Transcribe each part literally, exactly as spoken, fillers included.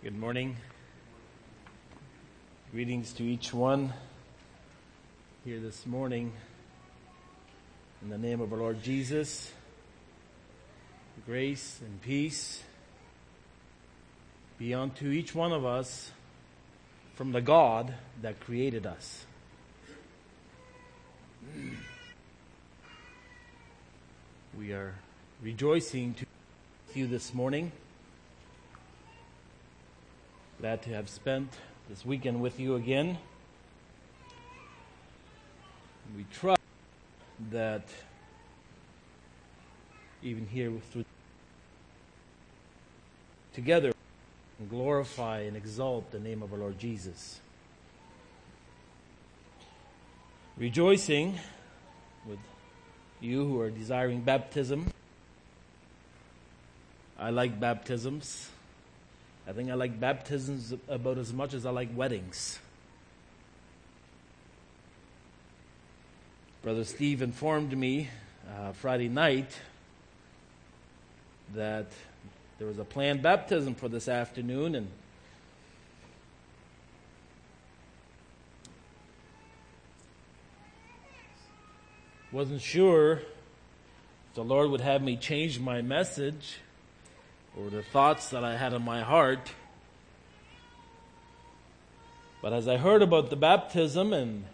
Good morning. Greetings to each one here this morning. In the name of our Lord Jesus, grace and peace be unto each one of us from the God that created us. We are rejoicing to be with you this morning. Glad to have spent this weekend with you again. We trust that even here through together and glorify and exalt the name of our Lord Jesus. Rejoicing with you who are desiring baptism. I like baptisms. I think I like baptisms about as much as I like weddings. Brother Steve informed me uh, Friday night that there was a planned baptism for this afternoon, and wasn't sure if the Lord would have me change my message or the thoughts that I had in my heart. But as I heard about the baptism and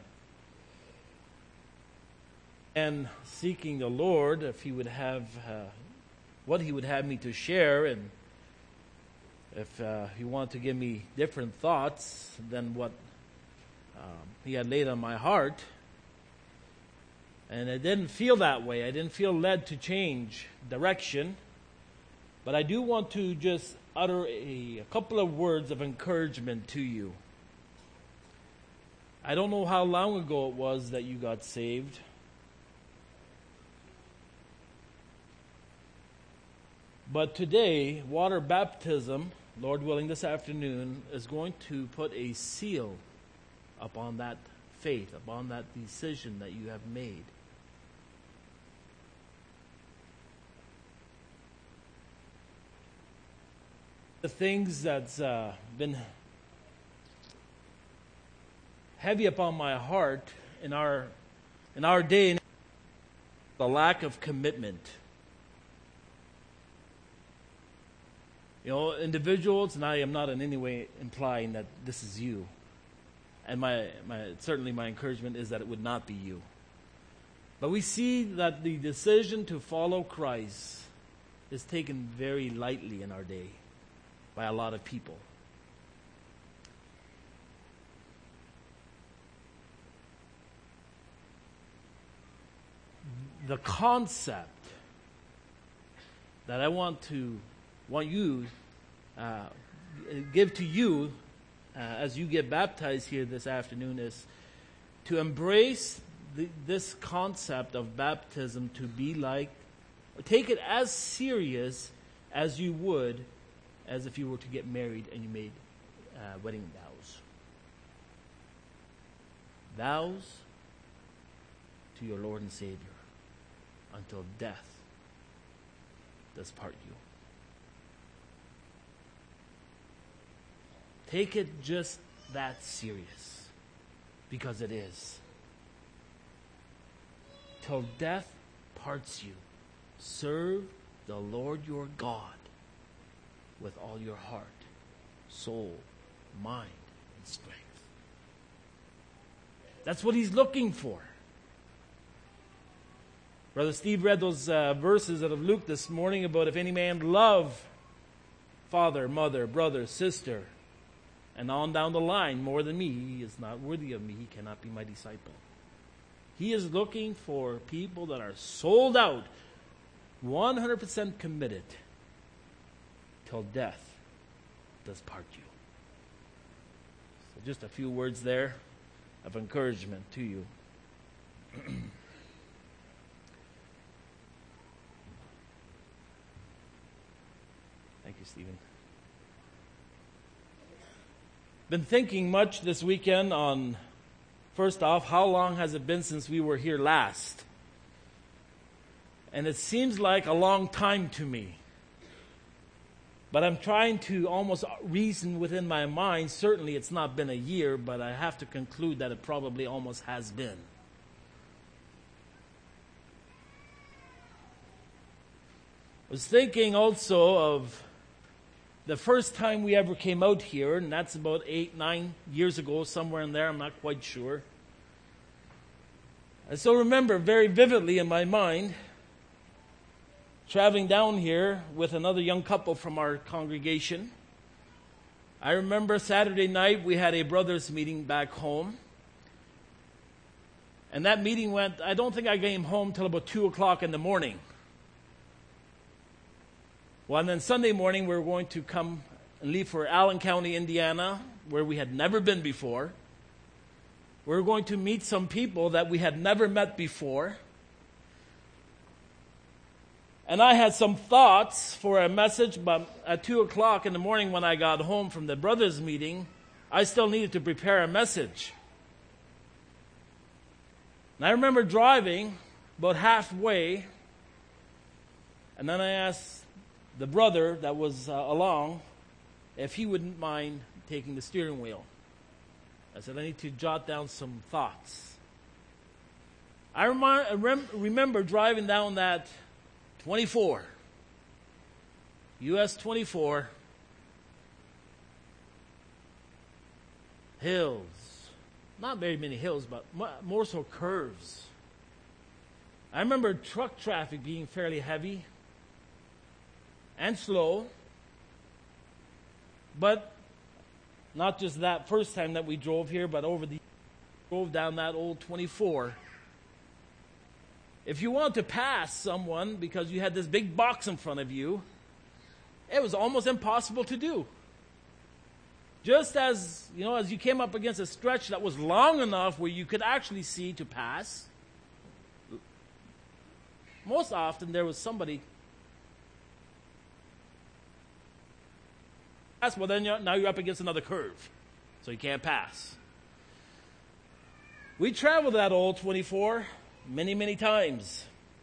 and seeking the Lord, if He would have uh, what He would have me to share, and if uh, He wanted to give me different thoughts than what um, He had laid on my heart, and I didn't feel that way. I didn't feel led to change direction. But I do want to just utter a, a couple of words of encouragement to you. I don't know how long ago it was that you got saved. But today, water baptism, Lord willing this afternoon, is going to put a seal upon that faith, upon that decision that you have made. The things that's uh, been heavy upon my heart in our in our day, the lack of commitment. You know, individuals, and I am not in any way implying that this is you. And my, my certainly my encouragement is that it would not be you. But we see that the decision to follow Christ is taken very lightly in our day by a lot of people. The concept that I want to want you uh, give to you uh, as you get baptized here this afternoon is to embrace the, this concept of baptism, to be like, take it as serious as you would as if you were to get married and you made uh, wedding vows. Vows to your Lord and Savior until death does part you. Take it just that serious, because it is. Till death parts you. Serve the Lord your God with all your heart, soul, mind, and strength. That's what He's looking for. Brother Steve read those uh, verses out of Luke this morning about if any man love father, mother, brother, sister, and on down the line more than me, he is not worthy of me. He cannot be my disciple. He is looking for people that are sold out, one hundred percent committed, till death does part you. So just a few words there of encouragement to you. Thank you, Stephen. Been thinking much this weekend on, first off, how long has it been since we were here last? And it seems like a long time to me. But I'm trying to almost reason within my mind. Certainly it's not been a year, but I have to conclude that it probably almost has been. I was thinking also of the first time we ever came out here, and that's about eight, nine years ago, somewhere in there, I'm not quite sure. I still remember very vividly in my mind traveling down here with another young couple from our congregation. I remember Saturday night we had a brothers meeting back home. And that meeting went, I don't think I came home till about two o'clock in the morning. Well, and then Sunday morning we were going to come and leave for Allen County, Indiana, where we had never been before. We were going to meet some people that we had never met before. And I had some thoughts for a message, but at two o'clock in the morning when I got home from the brothers meeting, I still needed to prepare a message. And I remember driving about halfway, and then I asked the brother that was uh, along if he wouldn't mind taking the steering wheel. I said, I need to jot down some thoughts. I rem- rem- remember driving down that twenty-four, U S twenty-four, hills, not very many hills, but more so curves. I remember truck traffic being fairly heavy and slow, but not just that first time that we drove here, but over the drove down that old twenty-four. If you wanted to pass someone because you had this big box in front of you, it was almost impossible to do. Just as, you know, as you came up against a stretch that was long enough where you could actually see to pass, most often there was somebody. Well, then you're, now you're up against another curve, so you can't pass. We traveled that old twenty-four many, many times.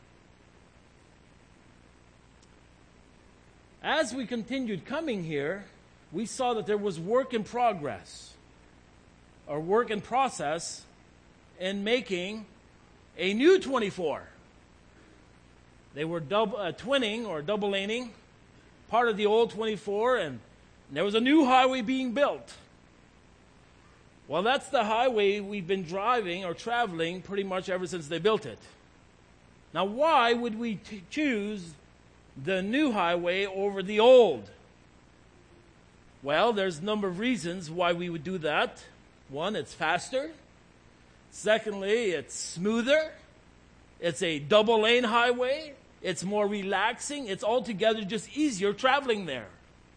As we continued coming here, we saw that there was work in progress, or work in process, in making a new twenty-four. They were double, uh, twinning or double laning part of the old twenty-four, and there was a new highway being built. Well, that's the highway we've been driving or traveling pretty much ever since they built it. Now, why would we t- choose the new highway over the old? Well, there's a number of reasons why we would do that. One, it's faster. Secondly, it's smoother. It's a double lane highway. It's more relaxing. It's altogether just easier traveling there.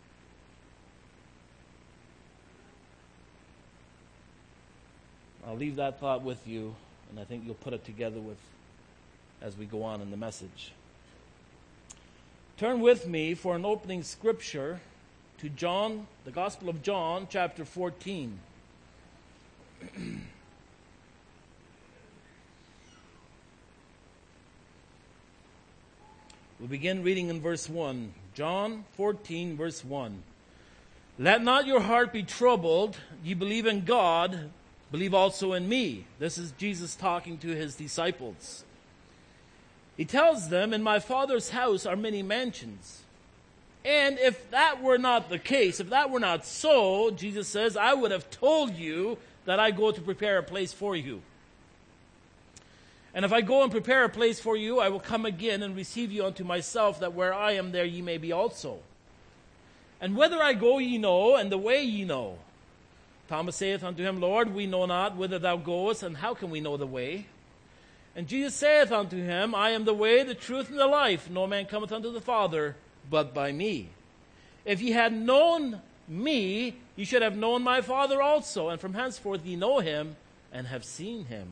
I'll leave that thought with you, and I think you'll put it together with as we go on in the message. Turn with me for an opening scripture to John, the Gospel of John, chapter fourteen. We begin reading in verse one. John fourteen, verse one. Let not your heart be troubled. Ye believe in God, believe also in me. This is Jesus talking to his disciples. He tells them, in my Father's house are many mansions. And if that were not the case, if that were not so, Jesus says, I would have told you that I go to prepare a place for you. And if I go and prepare a place for you, I will come again and receive you unto myself, that where I am, there ye may be also. And whither I go ye know, and the way ye know. Thomas saith unto him, Lord, we know not whither thou goest, and how can we know the way? And Jesus saith unto him, I am the way, the truth, and the life. No man cometh unto the Father, but by me. If ye had known me, ye should have known my Father also, and from henceforth ye know him, and have seen him.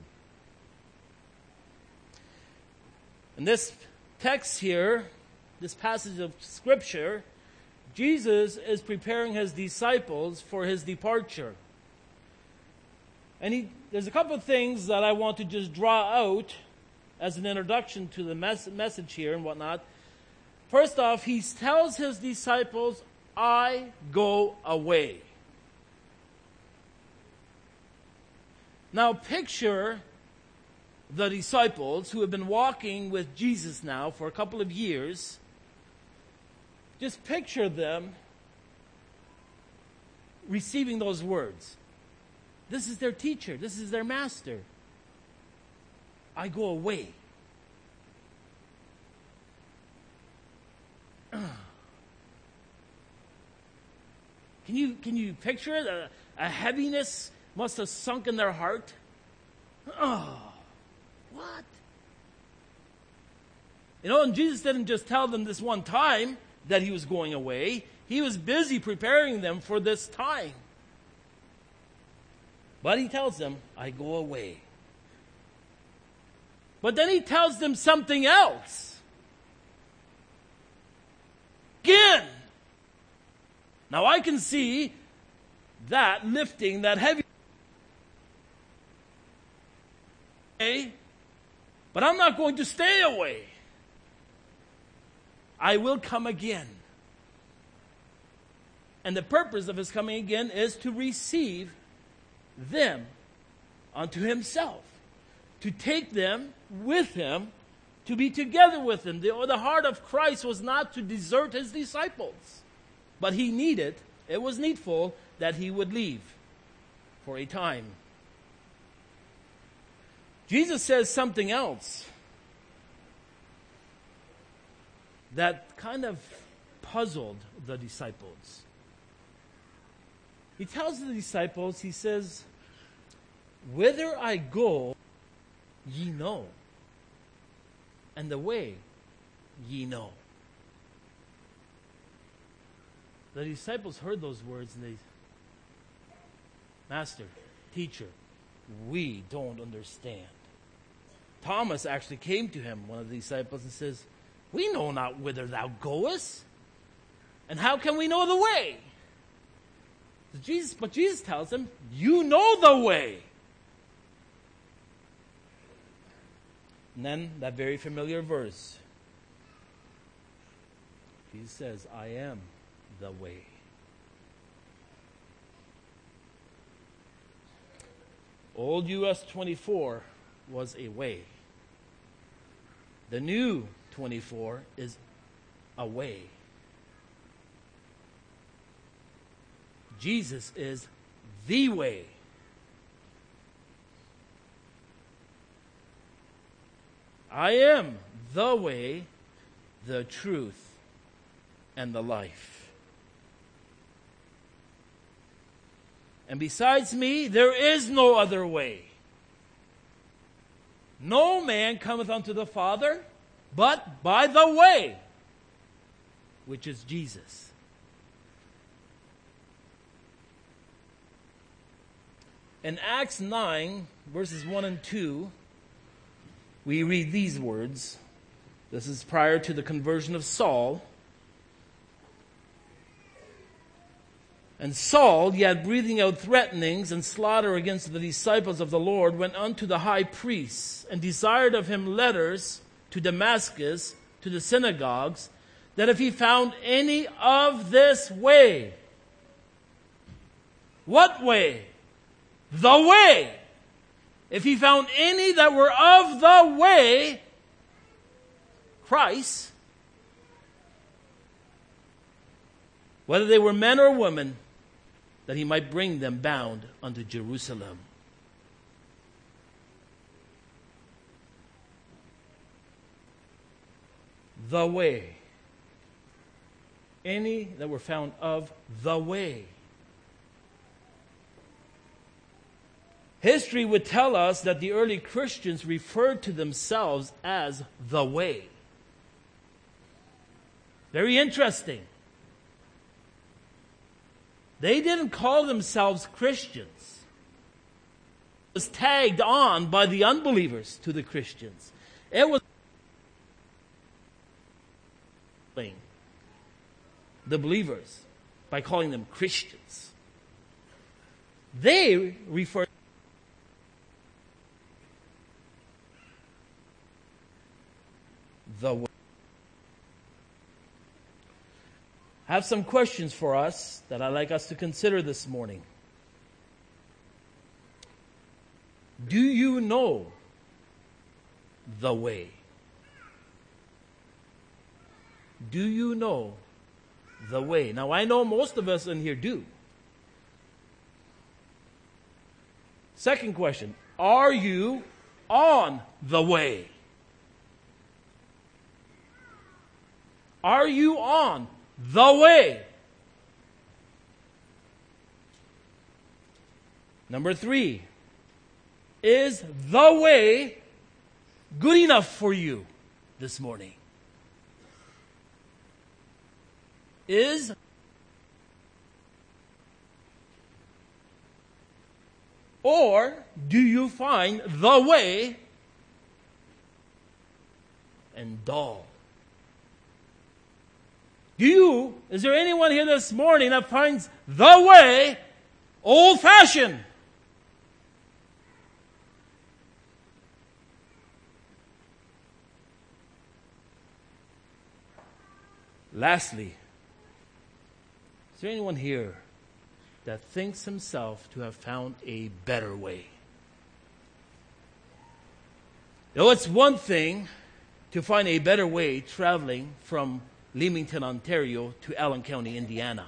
In this text here, this passage of Scripture, Jesus is preparing his disciples for his departure. And he, there's a couple of things that I want to just draw out as an introduction to the mes- message here and whatnot. First off, he tells his disciples I go away. Now picture the disciples who have been walking with Jesus now for a couple of years. Just picture them receiving those words. This is their teacher. This is their master. I go away. Can you, can you picture it? A, a heaviness must have sunk in their heart. Oh, what? You know, and Jesus didn't just tell them this one time that he was going away. He was busy preparing them for this time. But he tells them, I go away. But then he tells them something else. Again. Now I can see that lifting, that heavy. But I'm not going to stay away. I will come again. And the purpose of his coming again is to receive them unto himself. To take them with him, to be together with him. The, the heart of Christ was not to desert his disciples. But he needed, it was needful that he would leave for a time. Jesus says something else that kind of puzzled the disciples. He tells the disciples, he says, whither I go, ye know, and the way ye know. The disciples heard those words and they, Master, teacher, we don't understand. Thomas actually came to him, one of the disciples, and says, we know not whither thou goest, and how can we know the way? But Jesus, but Jesus tells him, you know the way. And then that very familiar verse, Jesus says, I am the way. Old U S twenty-four was a way. The new twenty-four is a way. Jesus is the way. I am the way, the truth, and the life. And besides me, there is no other way. No man cometh unto the Father, but by the way, which is Jesus. In Acts nine, verses one and two, we read these words. This is prior to the conversion of Saul. And Saul, yet breathing out threatenings and slaughter against the disciples of the Lord, went unto the high priest and desired of him letters to Damascus, to the synagogues, that if he found any of this way. What way? The way. If he found any that were of the way, Christ, whether they were men or women, that he might bring them bound unto Jerusalem. The way. Any that were found of the way. History would tell us that the early Christians referred to themselves as the way. Very interesting. They didn't call themselves Christians. It was tagged on by the unbelievers to the Christians. It was the believers by calling them Christians. They refer the way. I have some questions for us that I'd like us to consider this morning. Do you know the way? Do you know the way? Now, I know most of us in here do. Second question, are you on the way? Are you on the way? Number three, is the way good enough for you this morning? Is or do you find the way and dull? Do you, is there anyone here this morning that finds the way old-fashioned? Lastly, is there anyone here that thinks himself to have found a better way? Though it's one thing to find a better way traveling from Leamington, Ontario to Allen County, Indiana.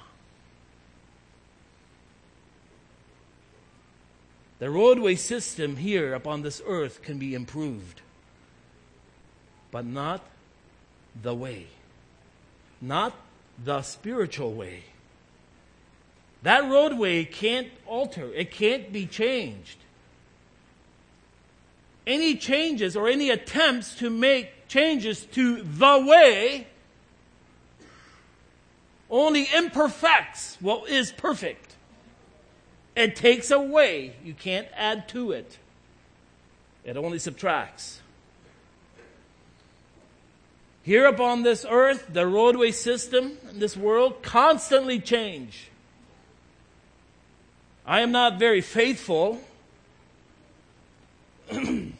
The roadway system here upon this earth can be improved, but not the way. Not the spiritual way. That roadway can't alter. It can't be changed. Any changes or any attempts to make changes to the way only imperfects what is perfect. It takes away. You can't add to it. It only subtracts. Here upon this earth, the roadway system in this world constantly change. I am not very faithful. You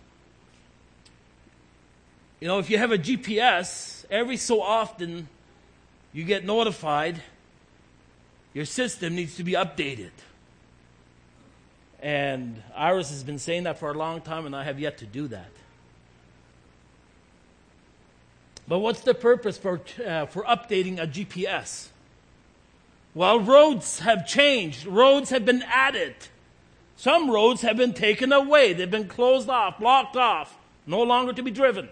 know, if you have a G P S, every so often you get notified your system needs to be updated. And Iris has been saying that for a long time, and I have yet to do that. But what's the purpose for uh, for updating a G P S? Well, roads have changed. Roads have been added. Some roads have been taken away. They've been closed off, blocked off, no longer to be driven.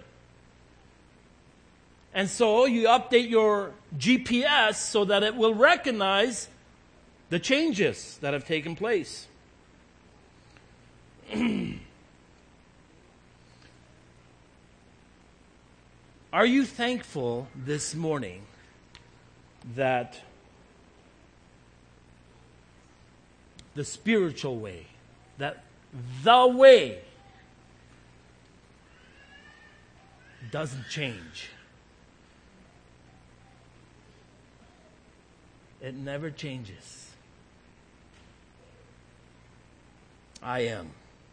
And so you update your G P S so that it will recognize the changes that have taken place. Are you thankful this morning that the spiritual way, that the way doesn't change? It never changes. I am.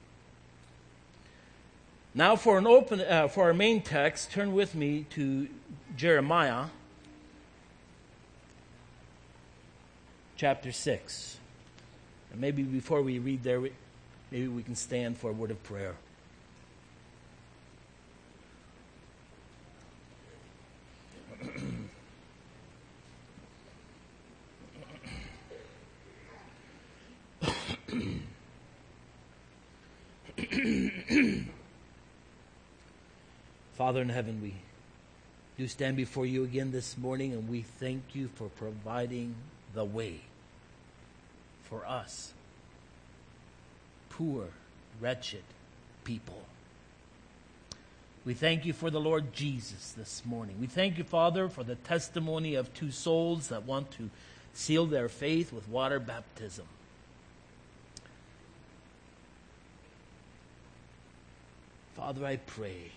Now for an open uh, for our main text, turn with me to Jeremiah chapter six. And maybe before we read there, maybe we can stand for a word of prayer. Father in heaven, we do stand before you again this morning, and we thank you for providing the way for us, poor, wretched people. We thank you for the Lord Jesus this morning. We thank you, Father, for the testimony of two souls that want to seal their faith with water baptism. Father, I pray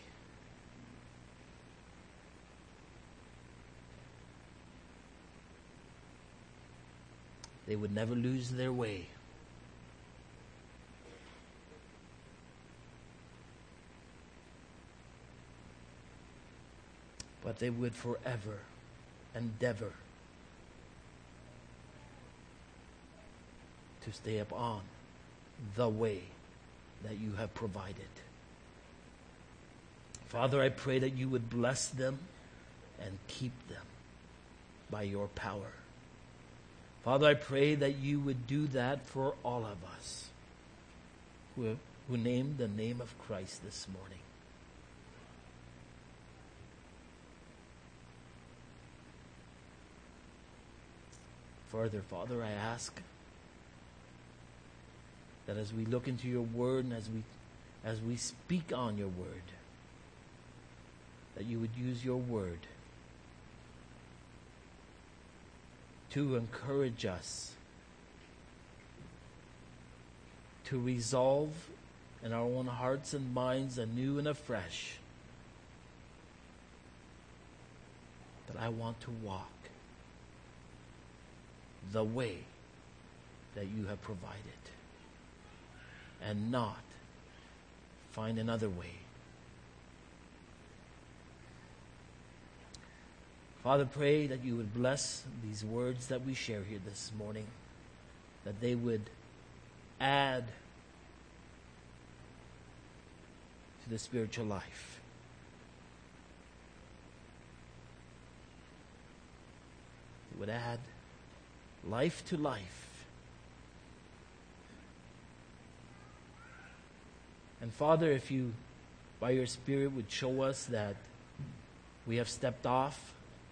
they would never lose their way. But they would forever endeavor to stay upon the way that you have provided. Father, I pray that you would bless them and keep them by your power. Father, I pray that you would do that for all of us who, who named the name of Christ this morning. Further, Father, I ask that as we look into your word and as we as we speak on your word, that you would use your word to encourage us to resolve in our own hearts and minds anew and afresh that I want to walk the way that you have provided and not find another way. Father, pray that you would bless these words that we share here this morning, that they would add to the spiritual life. It would add life to life. And Father, if you, by your Spirit, would show us that we have stepped off,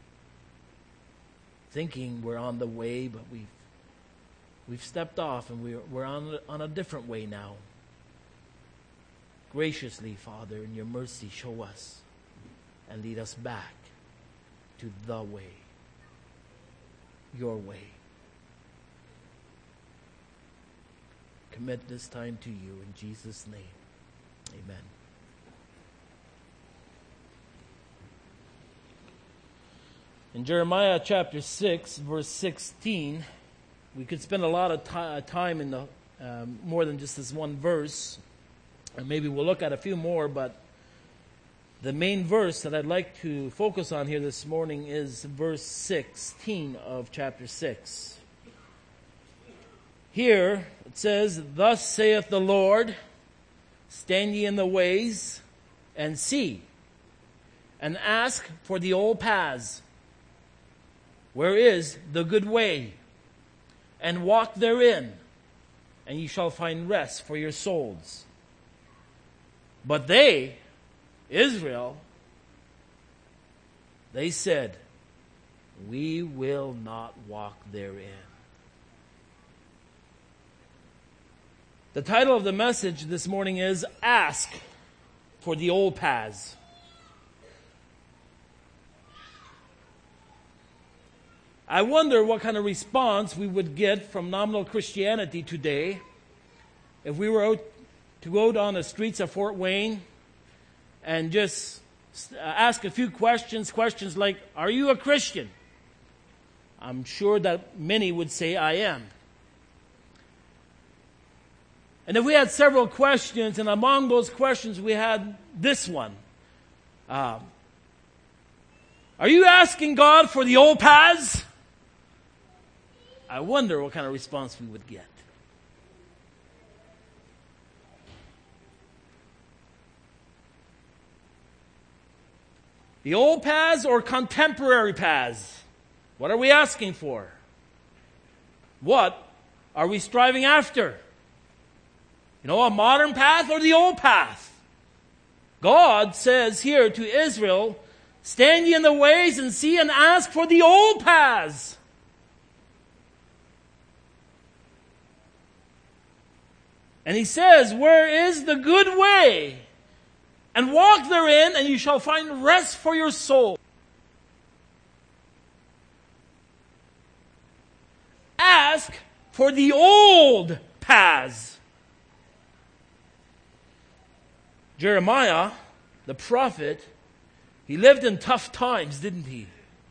thinking we're on the way, but we've we've stepped off and we're we're on on a different way now. Graciously, Father, in your mercy, show us and lead us back to the way, your way. Commit this time to you in Jesus' name. Amen. In Jeremiah chapter six, verse sixteen, we could spend a lot of t- time in the um, more than just this one verse, and maybe we'll look at a few more, but the main verse that I'd like to focus on here this morning is verse sixteen of chapter six. Here it says, "Thus saith the Lord, stand ye in the ways, and see, and ask for the old paths, where is the good way, and walk therein, and ye shall find rest for your souls. But they," Israel, "they said, we will not walk therein." The title of the message this morning is Ask for the Old Paths. I wonder what kind of response we would get from nominal Christianity today if we were out to go down the streets of Fort Wayne and just ask a few questions, questions like, "Are you a Christian?" I'm sure that many would say, "I am." And if we had several questions, and among those questions we had this one, uh, "Are you asking God for the old paths?" I wonder what kind of response we would get. The old paths or contemporary paths? What are we asking for? What are we striving after? You know, a modern path or the old path? God says here to Israel, "Stand ye in the ways and see and ask for the old paths." And he says, "Where is the good way? And walk therein, and you shall find rest for your soul." Ask for the old paths. Jeremiah, the prophet, he lived in tough times, didn't he?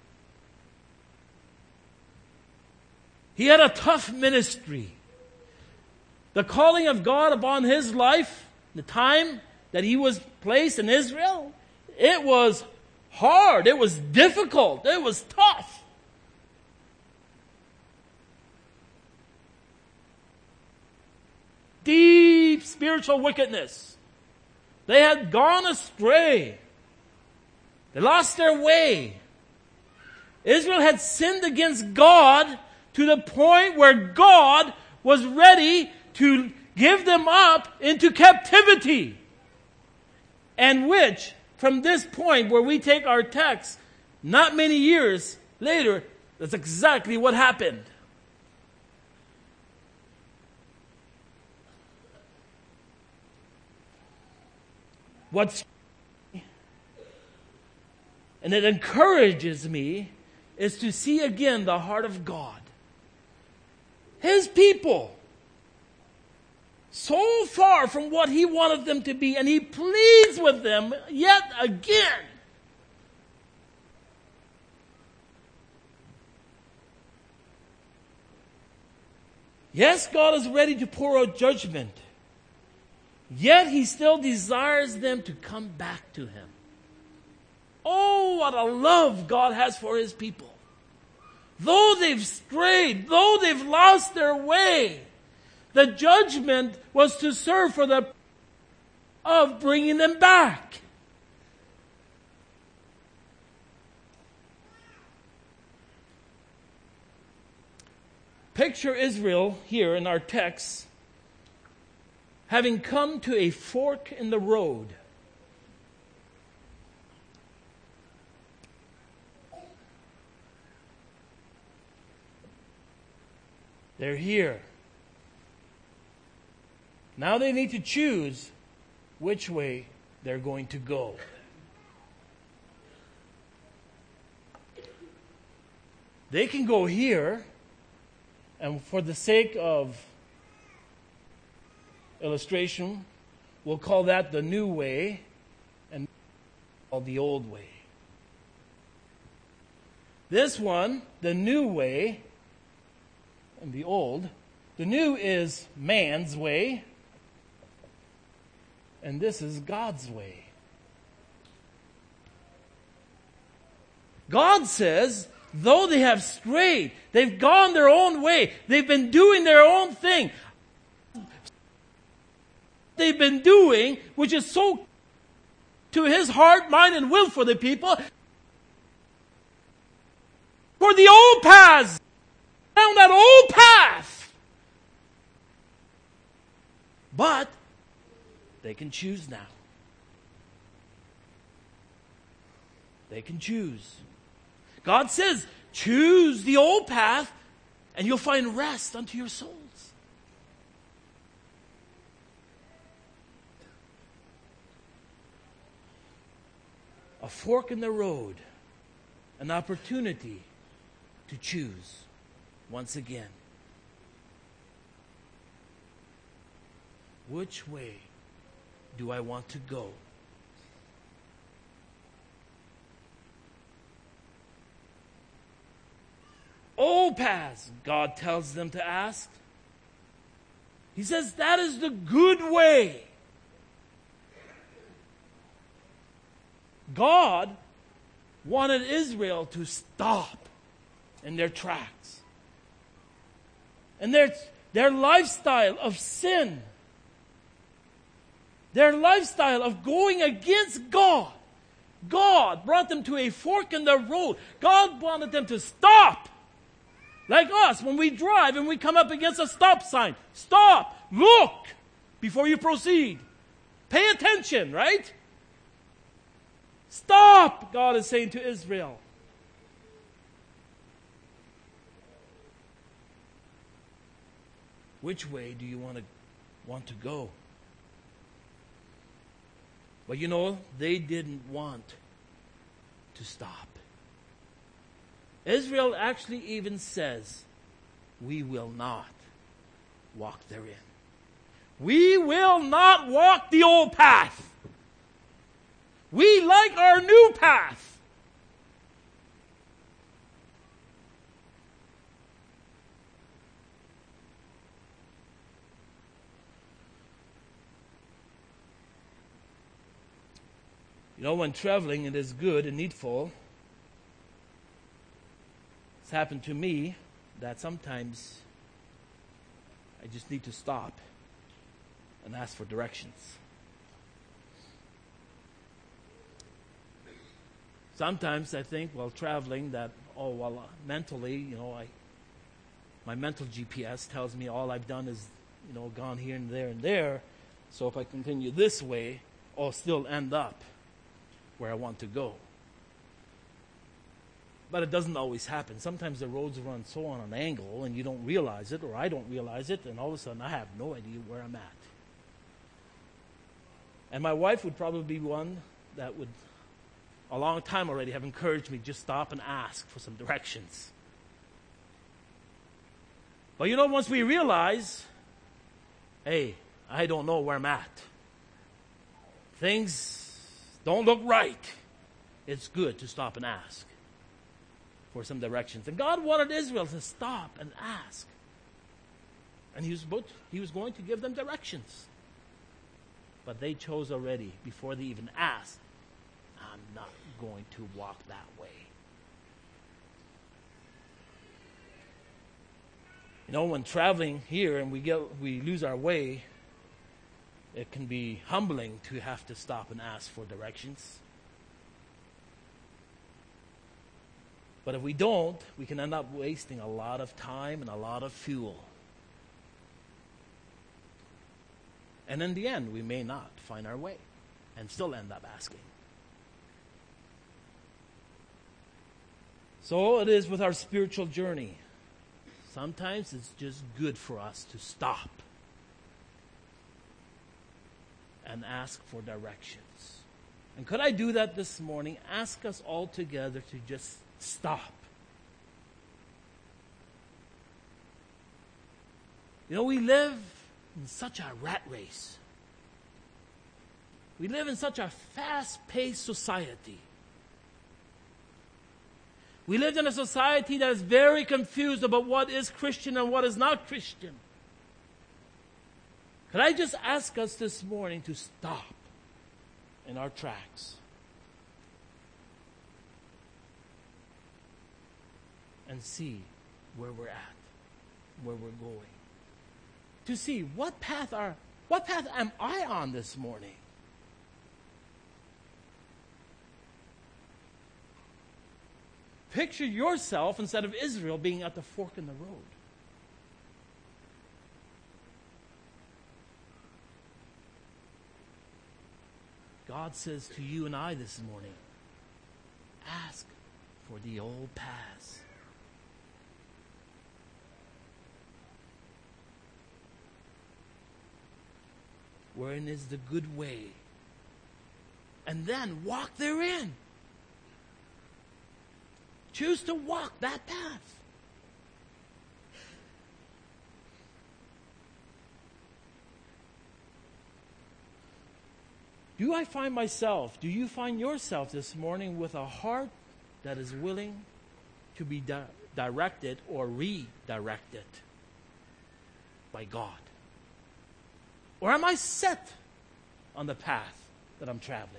He had a tough ministry. The calling of God upon his life, the time that he was placed in Israel, it was hard, it was difficult, it was tough. spiritual wickedness. They had gone astray. They lost their way. Israel had sinned against God to the point where God was ready to give them up into captivity. And which, from this point where we take our text, not many years later, that's exactly what happened. What's and it encourages me is to see again the heart of God. His people, so far from what He wanted them to be, and He pleads with them yet again. Yes, God is ready to pour out judgment. Yet He still desires them to come back to Him. Oh, what a love God has for His people. Though they've strayed, though they've lost their way, the judgment was to serve for the of bringing them back. Picture Israel here in our text having come to a fork in the road. They're here. Now they need to choose which way they're going to go. They can go here, and for the sake of illustration, we'll call that the new way and call the old way. This one, the new way, and the old. The new is man's way, and this is God's way. God says, though they have strayed, they've gone their own way, they've been doing their own thing. They've been doing, which is so to His heart, mind, and will for the people. For the old paths, down that old path. But they can choose now. They can choose. God says, choose the old path and you'll find rest unto your souls. A fork in the road, an opportunity to choose once again. Which way do I want to go? Old paths, God tells them to ask. He says that is the good way. God wanted Israel to stop in their tracks. And their, their lifestyle of sin, their lifestyle of going against God, God brought them to a fork in the road. God wanted them to stop. Like us, when we drive and we come up against a stop sign. Stop. Look before you proceed. Pay attention, right? Stop, God is saying to Israel. Which way do you want to want to go? Well, you know, they didn't want to stop. Israel actually even says, we will not walk therein. We will not walk the old path. We like our new path. You know, when traveling, it is good and needful. It's happened to me that sometimes I just need to stop and ask for directions. Sometimes I think while traveling that, oh, well, uh, mentally, you know, I, my mental G P S tells me all I've done is, you know, gone here and there and there. So if I continue this way, I'll still end up where I want to go. But it doesn't always happen. Sometimes the roads run so on an angle and you don't realize it, or I don't realize it, and all of a sudden I have no idea where I'm at. And my wife would probably be one that would, a long time already, have encouraged me, just stop and ask for some directions. But you know, once we realize, hey, I don't know where I'm at, things don't look right, it's good to stop and ask for some directions. And God wanted Israel to stop and ask. And he was, about, he was going to give them directions. But they chose already, before they even asked, I'm not going to walk that way. You know, when traveling here and we get we lose our way, it can be humbling to have to stop and ask for directions. But if we don't, we can end up wasting a lot of time and a lot of fuel. And in the end, we may not find our way and still end up asking. So it is with our spiritual journey. Sometimes it's just good for us to stop and ask for directions. And could I do that this morning? Ask us all together to just stop. You know, we live in such a rat race. We live in such a fast-paced society. We live in a society that is very confused about what is Christian and what is not Christian. Could I just ask us this morning to stop in our tracks and see where we're at, where we're going? To see what path are, what path am I on this morning? Picture yourself, instead of Israel, being at the fork in the road. God says to you and I this morning, ask for the old paths. Wherein is the good way? And then walk therein. Choose to walk that path. Do I find myself, do you find yourself this morning with a heart that is willing to be di- directed or redirected by God? Or am I set on the path that I'm traveling?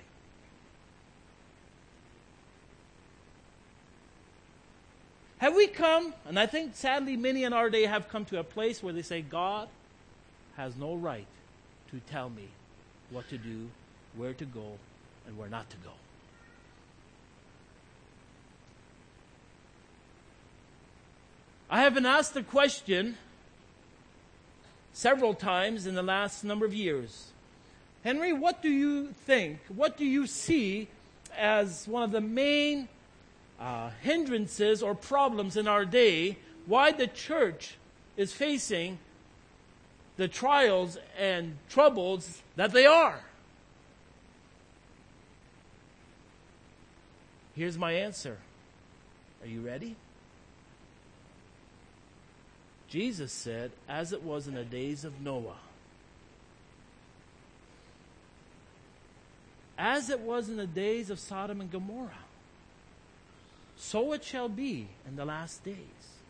Have we come, and I think sadly many in our day have come to a place where they say, God has no right to tell me what to do, where to go, and where not to go. I have been asked the question several times in the last number of years. Henry, what do you think, what do you see as one of the main uh, hindrances or problems in our day, why the church is facing the trials and troubles that they are? Here's my answer. Are you ready? Jesus said, as it was in the days of Noah, as it was in the days of Sodom and Gomorrah, so it shall be in the last days.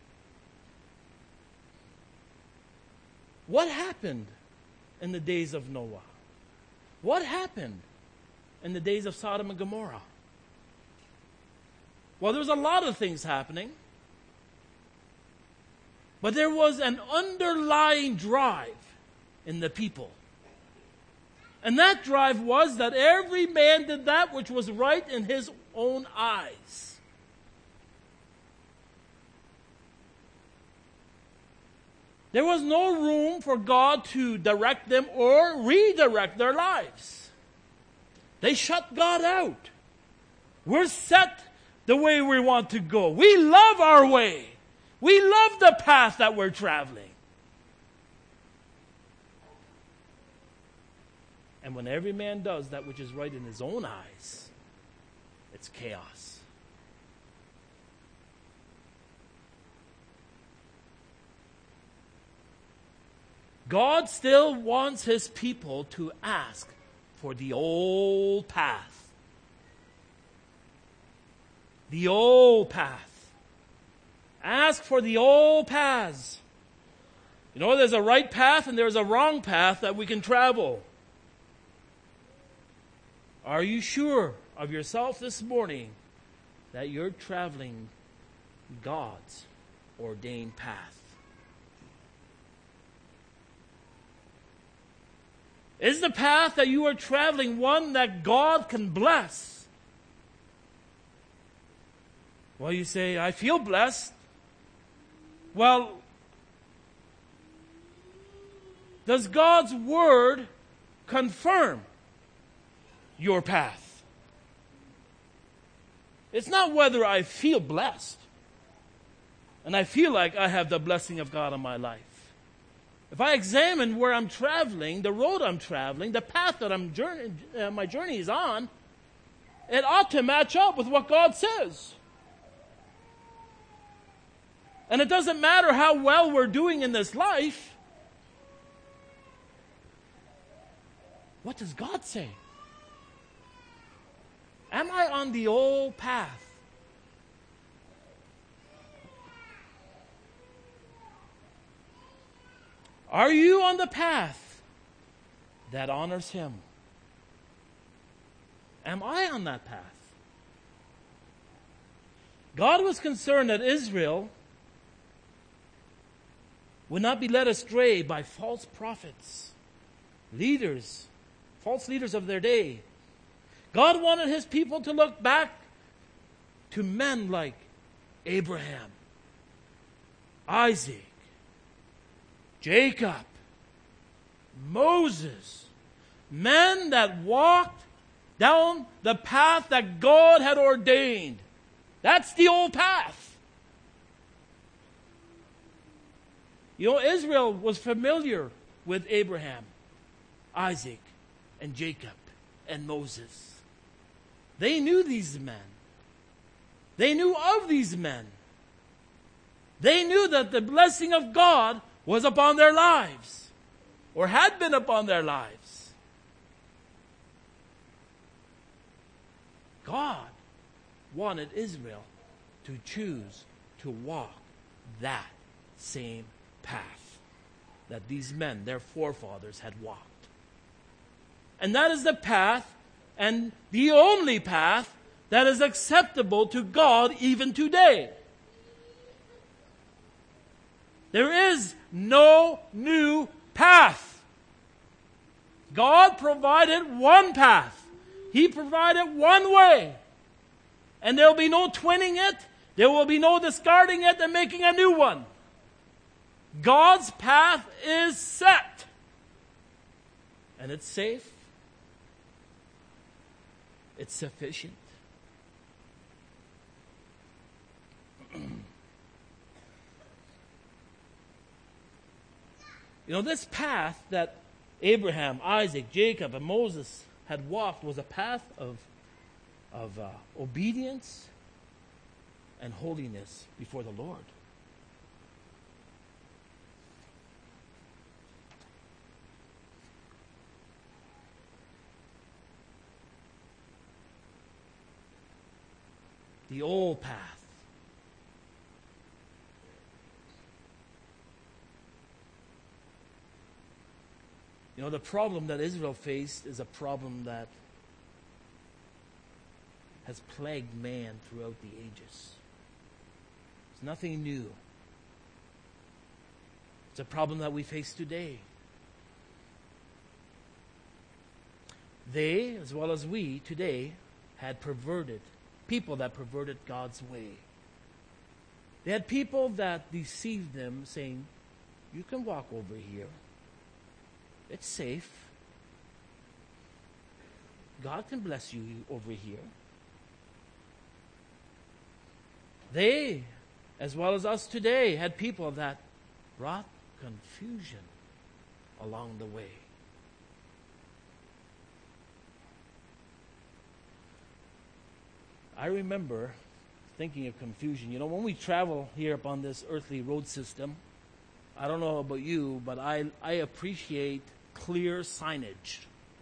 What happened in the days of Noah? What happened in the days of Sodom and Gomorrah? Well, there was a lot of things happening. But there was an underlying drive in the people And that drive was that every man did that which was right in his own eyes. There was no room for God to direct them or redirect their lives. They shut God out. We're set the way we want to go. We love our way. We love the path that we're traveling. And when every man does that which is right in his own eyes, it's chaos. God still wants his people to ask for the old path. The old path. Ask for the old paths. You know, there's a right path and there's a wrong path that we can travel. Are you sure of yourself this morning that you're traveling God's ordained path? Is the path that you are traveling one that God can bless? Well, you say, I feel blessed. Well, does God's word confirm your path? It's not whether I feel blessed and I feel like I have the blessing of God on my life. If I examine where I'm traveling, the road I'm traveling, the path that I'm journey, uh, my journey is on, it ought to match up with what God says. And it doesn't matter how well we're doing in this life. What does God say? Am I on the old path? Are you on the path that honors him? Am I on that path? God was concerned that Israel would not be led astray by false prophets, leaders, false leaders of their day. God wanted his people to look back to men like Abraham, Isaac, Jacob, Moses, men that walked down the path that God had ordained. That's the old path. You know, Israel was familiar with Abraham, Isaac, and Jacob, and Moses. They knew these men. They knew of these men. They knew that the blessing of God was upon their lives, or had been upon their lives. God wanted Israel to choose to walk that same path that these men, their forefathers, had walked. And that is the path and the only path that is acceptable to God even today. There is no new path. God provided one path. He provided one way. And there will be no twinning it. There will be no discarding it and making a new one. God's path is set. And it's safe. It's sufficient. You know, this path that Abraham, Isaac, Jacob, and Moses had walked was a path of, of uh, obedience and holiness before the Lord. The old path. You know, the problem that Israel faced is a problem that has plagued man throughout the ages. It's nothing new. It's a problem that we face today. They, as well as we today, had perverted, people that perverted God's way. They had people that deceived them, saying, you can walk over here. It's safe. God can bless you over here. They, as well as us today, had people that brought confusion along the way. I remember thinking of confusion. You know, when we travel here upon this earthly road system, I don't know about you, but I, I appreciate clear signage.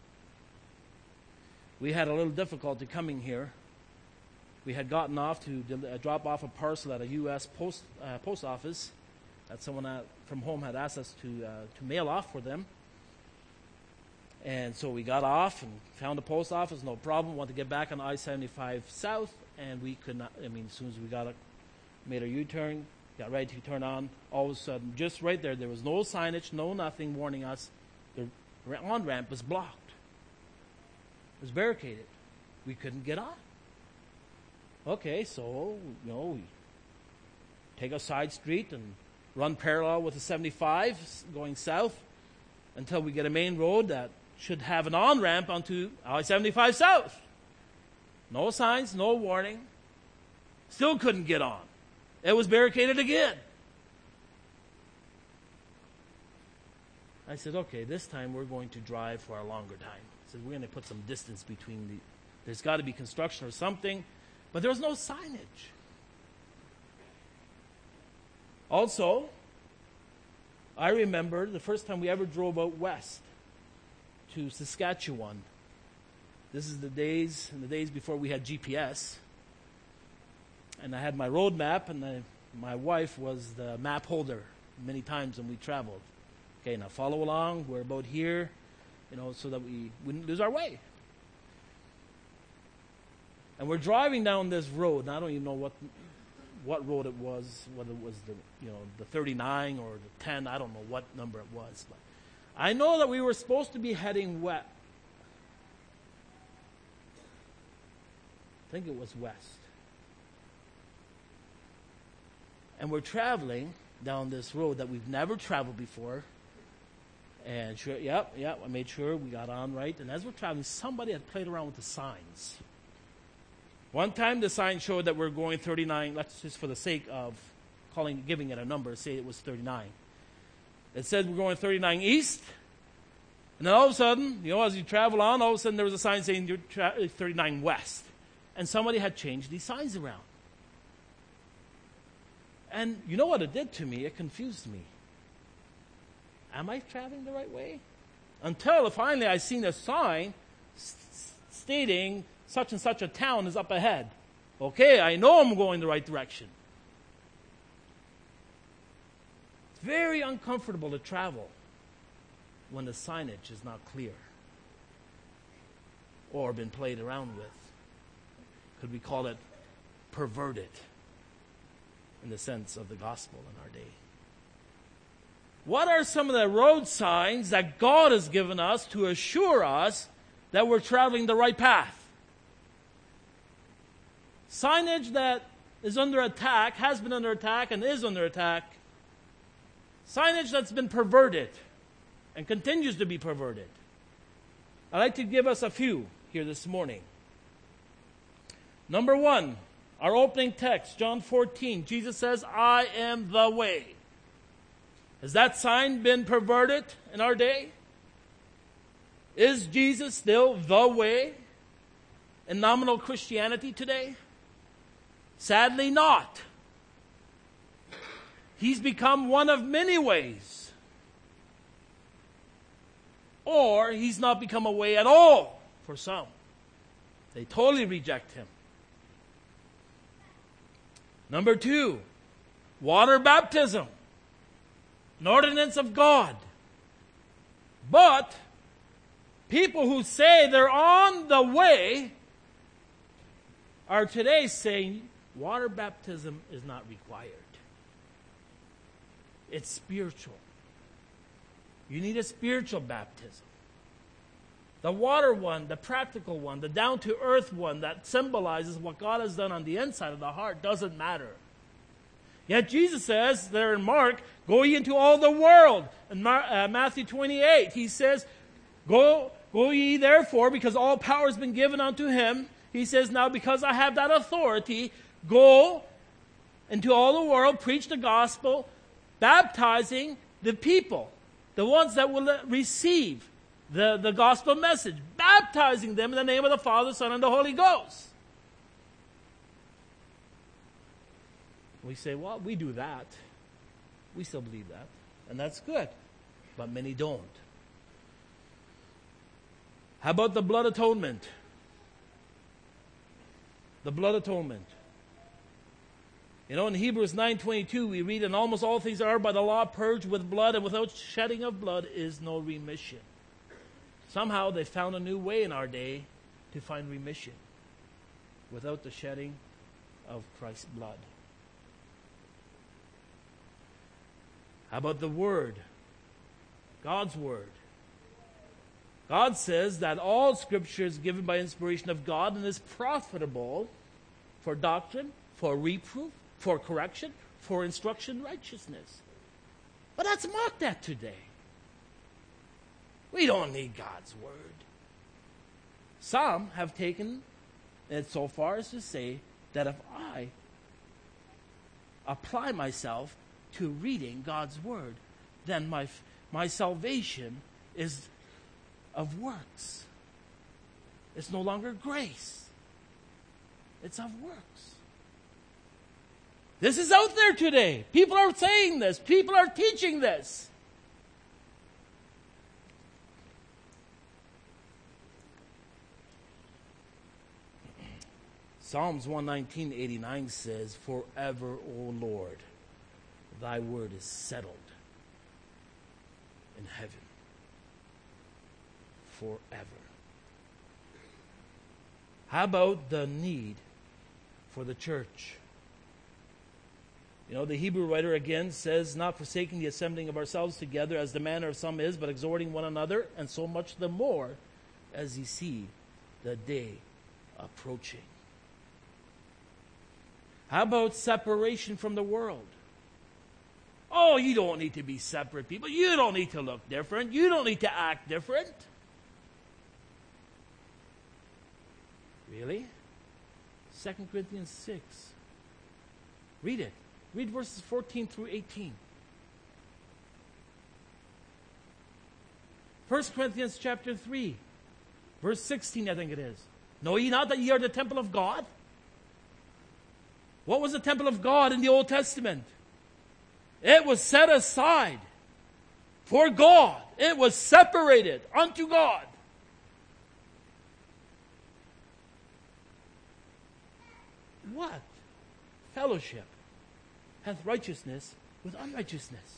We had a little difficulty coming here. We had gotten off to del- uh, drop off a parcel at a U S post uh, post office that someone at, from home had asked us to uh, to mail off for them. And so we got off and found the post office, no problem. Wanted to get back on I seventy-five South, and we could not. I mean, as soon as we got a, made our U-turn, got ready to turn on, all of a sudden, just right there, there was no signage, no nothing warning us. The on-ramp was blocked. It was barricaded. We couldn't get on. Okay, so, you know, we take a side street and run parallel with the seventy-five going south until we get a main road that should have an on-ramp onto I seventy-five South. No signs, no warning. Still couldn't get on. It was barricaded again. I said, okay, this time we're going to drive for a longer time. I said, we're going to put some distance between the, there's got to be construction or something. But there was no signage. Also, I remember the first time we ever drove out west to Saskatchewan. This is the days, in the days before we had G P S. And I had my road map, and I, my wife was the map holder many times when we traveled. Okay, now follow along. We're about here, you know, so that we wouldn't lose our way. And we're driving down this road, and I don't even know what what road it was, whether it was the you know the thirty-nine or the ten. I don't know what number it was, but I know that we were supposed to be heading west. I think it was west. And we're traveling down this road that we've never traveled before. And sure, yep, yep, I made sure we got on right. And as we're traveling, somebody had played around with the signs. One time the sign showed that we're going thirty-nine, let's just for the sake of calling, giving it a number, say it was thirty-nine. It said we're going thirty-nine east. And then all of a sudden, you know, as you travel on, all of a sudden there was a sign saying you're tra- thirty-nine west. And somebody had changed these signs around. And you know what it did to me? It confused me. Am I traveling the right way? Until finally I seen a sign s- stating such and such a town is up ahead. Okay, I know I'm going the right direction. It's very uncomfortable to travel when the signage is not clear or been played around with. Could we call it perverted in the sense of the gospel in our day? What are some of the road signs that God has given us to assure us that we're traveling the right path? Signage that is under attack, has been under attack, and is under attack. Signage that's been perverted and continues to be perverted. I'd like to give us a few here this morning. Number one, our opening text, John fourteen. Jesus says, I am the way. Has that sign been perverted in our day? Is Jesus still the way in nominal Christianity today? Sadly not. He's become one of many ways. Or he's not become a way at all for some. They totally reject him. Number two, water baptism. An ordinance of God. But people who say they're on the way are today saying water baptism is not required. It's spiritual. You need a spiritual baptism. The water one, the practical one, the down-to-earth one that symbolizes what God has done on the inside of the heart doesn't matter. Yet Jesus says there in Mark, go ye into all the world. In Mar- uh, Matthew twenty-eight, he says, go, go ye therefore, because all power has been given unto him. He says, now because I have that authority, go into all the world, preach the gospel, baptizing the people, the ones that will receive the, the gospel message, baptizing them in the name of the Father, Son, and the Holy Ghost. We say, well, we do that. We still believe that. And that's good. But many don't. How about the blood atonement? The blood atonement. You know, in Hebrews nine twenty-two, we read, and almost all things are by the law purged with blood, and without shedding of blood is no remission. Somehow they found a new way in our day to find remission without the shedding of Christ's blood. How about the Word? God's Word. God says that all Scripture is given by inspiration of God and is profitable for doctrine, for reproof, for correction, for instruction in righteousness. But that's mocked at today. We don't need God's Word. Some have taken it so far as to say that if I apply myself to reading God's Word, then my my salvation is of works. It's no longer grace. It's of works. This is out there today. People are saying this. People are teaching this. Psalms one nineteen, eighty-nine says, forever, O Lord, thy word is settled in heaven. Forever. How about the need for the church? You know, the Hebrew writer again says, not forsaking the assembling of ourselves together as the manner of some is, but exhorting one another, and so much the more as ye see the day approaching. How about separation from the world? Oh, you don't need to be separate people. You don't need to look different. You don't need to act different. Really? Second Corinthians six. Read it. Read verses fourteen through eighteen. First Corinthians chapter three, verse sixteen, I think it is. Know ye not that ye are the temple of God? What was the temple of God in the Old Testament? It was set aside for God. It was separated unto God. What fellowship hath righteousness with unrighteousness?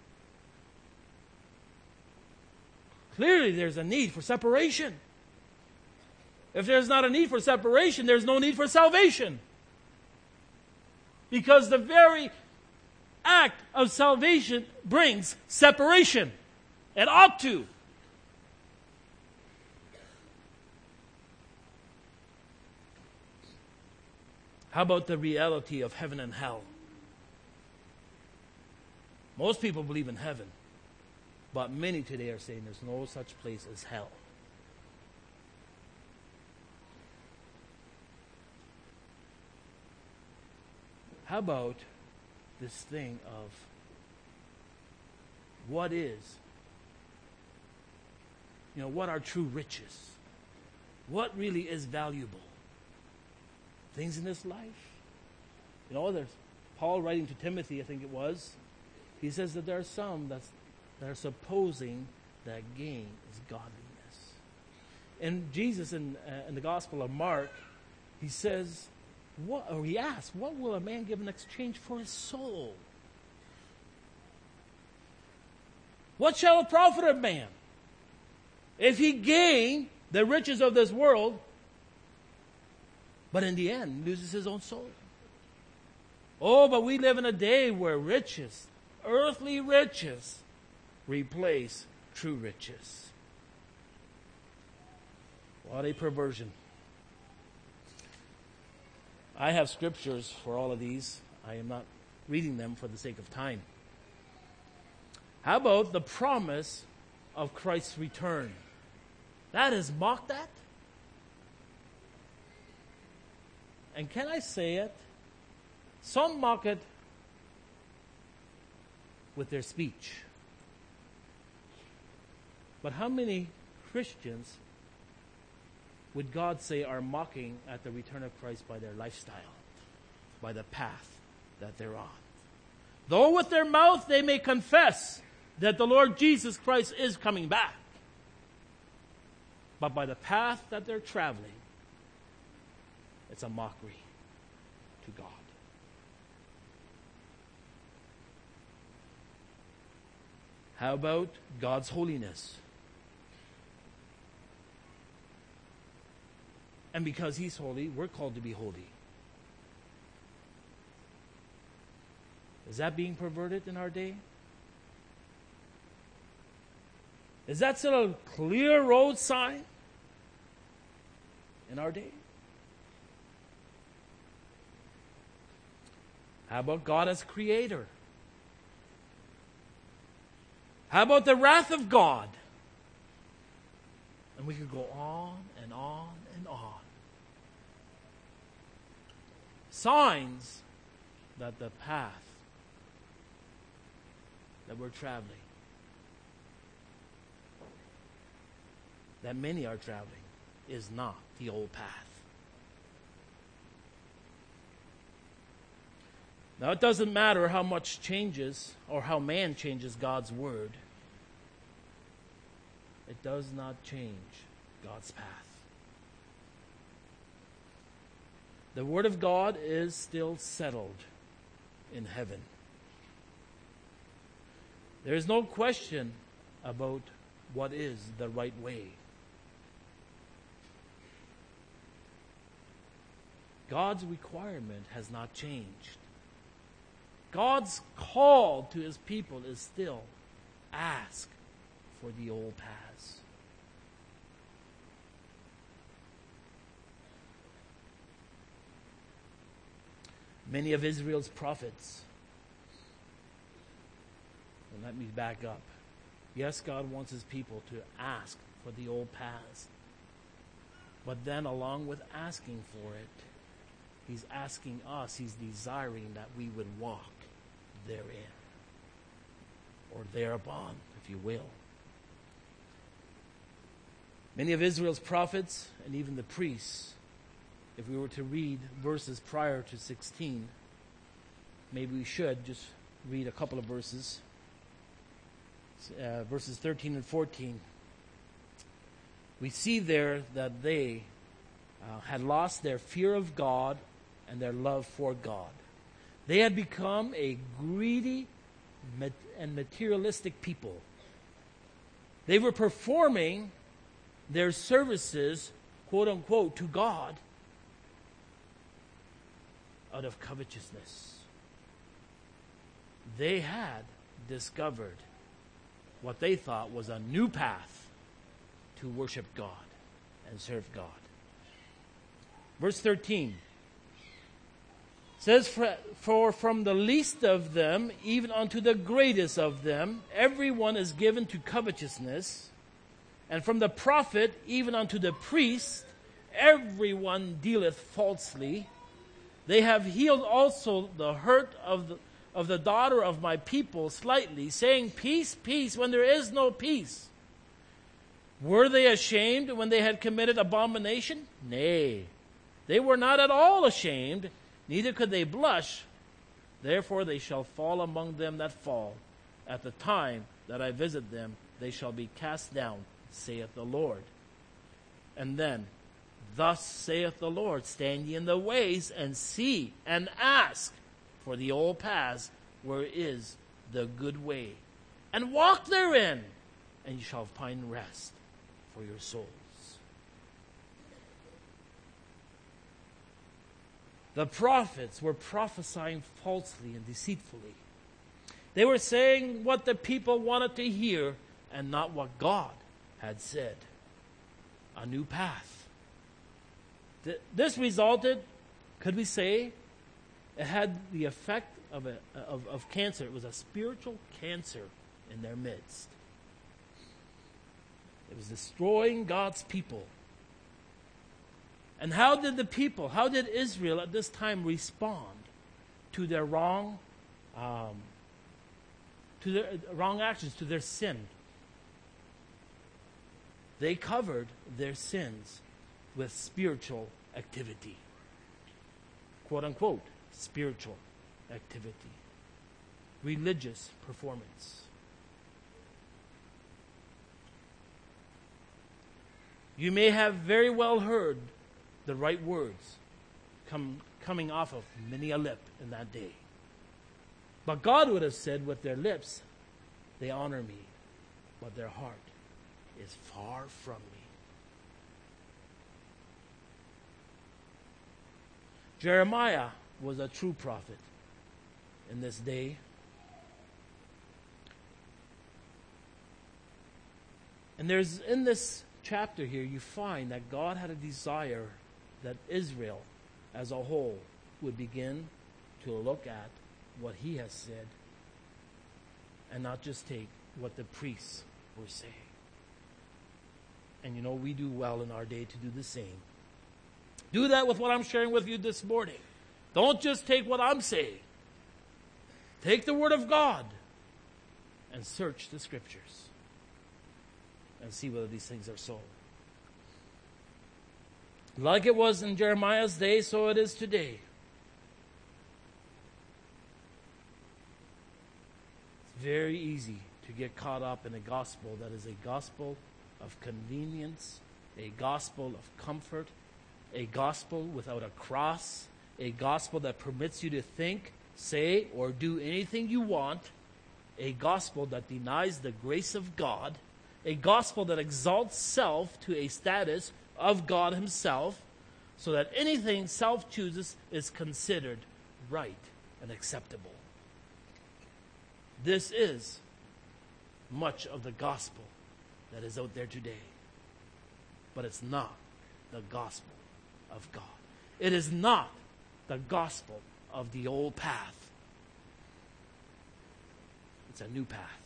Clearly there's a need for separation. If there's not a need for separation, there's no need for salvation. Because the very act of salvation brings separation. It ought to. How about the reality of heaven and hell? Most people believe in heaven, but many today are saying there's no such place as hell. How about this thing of what is, you know, what are true riches? What really is valuable? Things in this life. You know, there's Paul writing to Timothy, I think it was. He says that there are some that's, that are supposing that gain is godliness. And Jesus in, uh, in the Gospel of Mark, he says, what, or he asks, what will a man give in exchange for his soul? What shall it profit a man if he gain the riches of this world, but in the end loses his own soul? Oh, but we live in a day where riches, earthly riches, replace true riches. What a perversion. I have scriptures for all of these. I am not reading them for the sake of time. How about the promise of Christ's return? That is mocked at. And can I say it? Some mock it with their speech. But how many Christians would God say are mocking at the return of Christ by their lifestyle, by the path that they're on? Though with their mouth they may confess that the Lord Jesus Christ is coming back, but by the path that they're traveling, it's a mockery to God. How about God's holiness? And because He's holy, we're called to be holy. Is that being perverted in our day? Is that still a clear road sign in our day? How about God as creator? How about the wrath of God? And we could go on and on and on. Signs that the path that we're traveling, that many are traveling, is not the old path. Now, it doesn't matter how much changes or how man changes God's word. It does not change God's path. The word of God is still settled in heaven. There is no question about what is the right way. God's requirement has not changed. God's call to His people is still ask for the old paths. Many of Israel's prophets, and let me back up. Yes, God wants His people to ask for the old paths. But then along with asking for it, He's asking us, He's desiring that we would walk therein, or thereupon, if you will. Many of Israel's prophets, and even the priests, if we were to read verses prior to sixteen, maybe we should just read a couple of verses, uh, verses thirteen and fourteen. We see there that they uh, had lost their fear of God and their love for God. They had become a greedy and materialistic people. They were performing their services, quote unquote, to God out of covetousness. They had discovered what they thought was a new path to worship God and serve God. Verse thirteen says, for, for from the least of them, even unto the greatest of them, everyone is given to covetousness. And from the prophet, even unto the priest, everyone dealeth falsely. They have healed also the hurt of the, of the daughter of my people slightly, saying, peace, peace, when there is no peace. Were they ashamed when they had committed abomination? Nay, they were not at all ashamed, neither could they blush. Therefore they shall fall among them that fall. At the time that I visit them, they shall be cast down, saith the Lord. And then, thus saith the Lord, stand ye in the ways, and see, and ask for the old paths, where is the good way. And walk therein, and ye shall find rest for your souls. The prophets were prophesying falsely and deceitfully. They were saying what the people wanted to hear and not what God had said. a new path. Th- This resulted, could we say, it had the effect of, a, of, of cancer. It was a spiritual cancer in their midst. It was destroying God's people. And how did the people, how did Israel at this time respond to their wrong, um, to their wrong actions, to their sin? They covered their sins with spiritual activity. Quote unquote, spiritual activity. Religious performance. You may have very well heard the right words come, coming off of many a lip in that day. But God would have said with their lips, they honor me, but their heart is far from me. Jeremiah was a true prophet in this day. And there's, in this chapter here, you find that God had a desire that Israel as a whole would begin to look at what he has said and not just take what the priests were saying. And you know, we do well in our day to do the same. Do that with what I'm sharing with you this morning. Don't just take what I'm saying. Take the Word of God and search the Scriptures and see whether these things are so. Like it was in Jeremiah's day, so it is today. It's very easy to get caught up in a gospel that is a gospel of convenience, a gospel of comfort, a gospel without a cross, a gospel that permits you to think, say, or do anything you want, a gospel that denies the grace of God, a gospel that exalts self to a status of God himself, so that anything self chooses is considered right and acceptable. This is much of the gospel that is out there today. But it's not the gospel of God. It is not the gospel of the old path. It's a new path.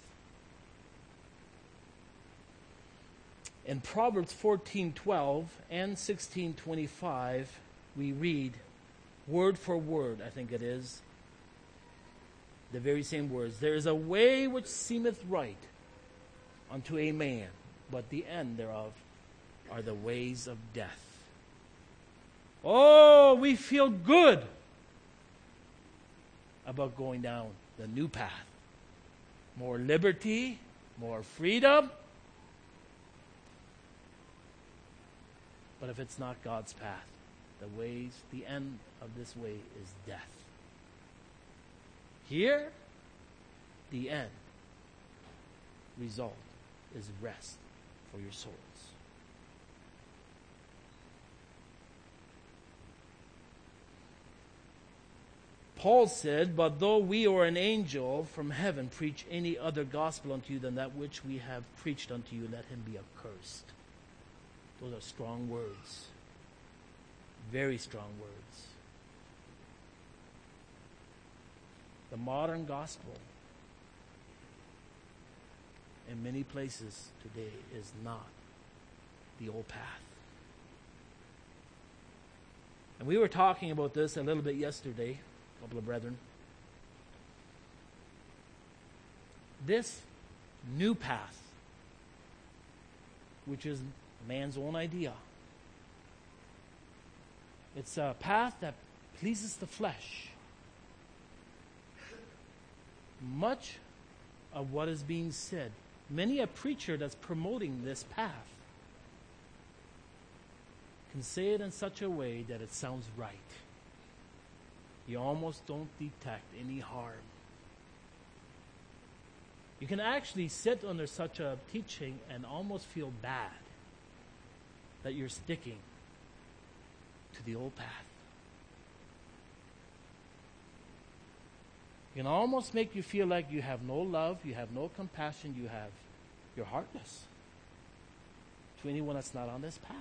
In Proverbs fourteen twelve and sixteen twenty-five, we read word for word, I think it is, the very same words. There is a way which seemeth right unto a man, but the end thereof are the ways of death. Oh, we feel good about going down the new path. More liberty, more freedom. But if it's not God's path, the ways, the end of this way is death. Here, the end result is rest for your souls. Paul said, but though we or an angel from heaven preach any other gospel unto you than that which we have preached unto you, let him be accursed. Those are strong words. Very strong words. The modern gospel in many places today is not the old path. And we were talking about this a little bit yesterday, a couple of brethren. This new path, which is man's own idea, it's a path that pleases the flesh. Much of what is being said, many a preacher that's promoting this path can say it in such a way that it sounds right. You almost don't detect any harm. You can actually sit under such a teaching and almost feel bad that you're sticking to the old path. It can almost make you feel like you have no love, you have no compassion, you have, you're heartless. to anyone that's not on this path.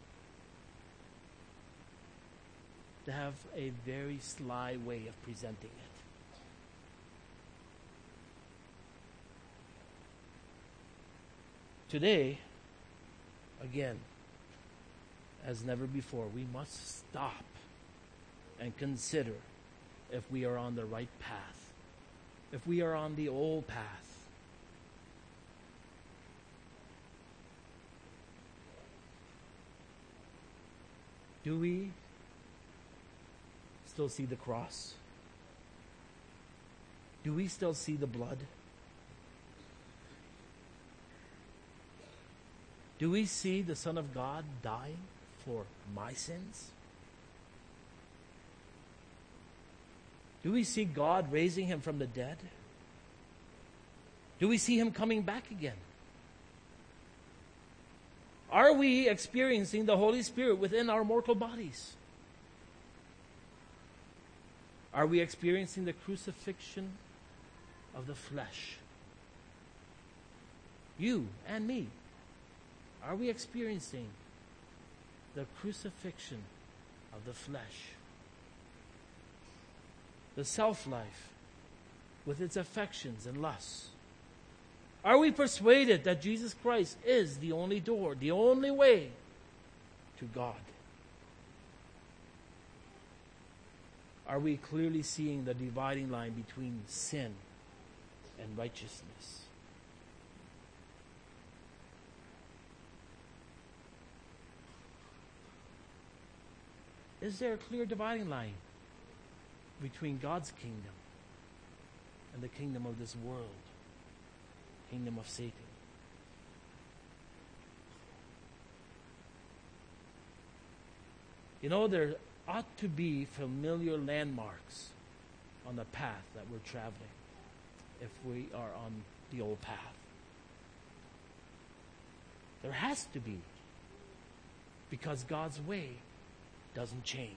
To have a very sly way of presenting it. Today, again, as never before, we must stop and consider if we are on the right path, if we are on the old path. Do we still see the cross? Do we still see the blood? Do we see the Son of God dying for my sins? Do we see God raising him from the dead? Do we see him coming back again? Are we experiencing the Holy Spirit within our mortal bodies? Are we experiencing the crucifixion of the flesh? You and me. Are we experiencing the crucifixion of the flesh? The self-life with its affections and lusts. Are we persuaded that Jesus Christ is the only door, the only way to God? Are we clearly seeing the dividing line between sin and righteousness? Is there a clear dividing line between God's kingdom and the kingdom of this world, kingdom of Satan? You know, there ought to be familiar landmarks on the path that we're traveling if we are on the old path. There has to be, because God's way doesn't change.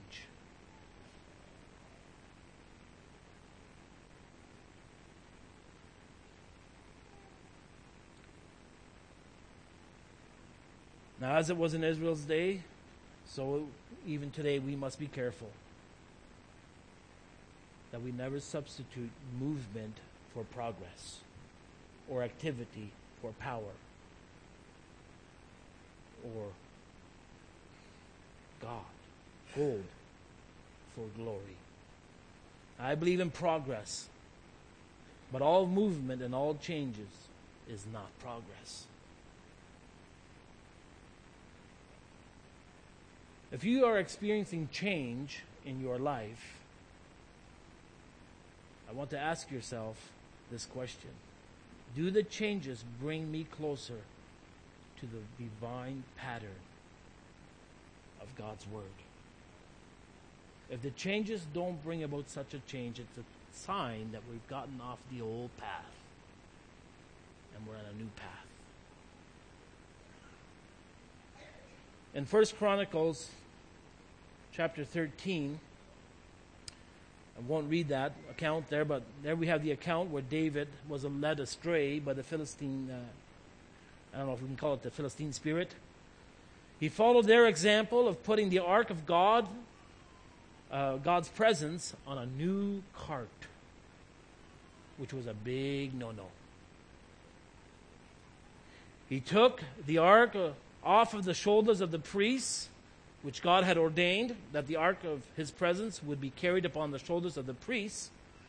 Now, as it was in Israel's day, so even today we must be careful that we never substitute movement for progress or activity for power or God, gold for glory. I believe in progress, but all movement and all changes is not progress. If you are experiencing change in your life, I want to ask yourself this question. Do the changes bring me closer to the divine pattern of God's Word? If the changes don't bring about such a change, it's a sign that we've gotten off the old path and we're on a new path. In First Chronicles chapter thirteen, I won't read that account there, but there we have the account where David was led astray by the Philistine, uh, I don't know if we can call it the Philistine spirit. He followed their example of putting the ark of God, uh, God's presence, on a new cart, which was a big no-no. He took the ark uh, off of the shoulders of the priests, which God had ordained that the ark of his presence would be carried upon the shoulders of the priests.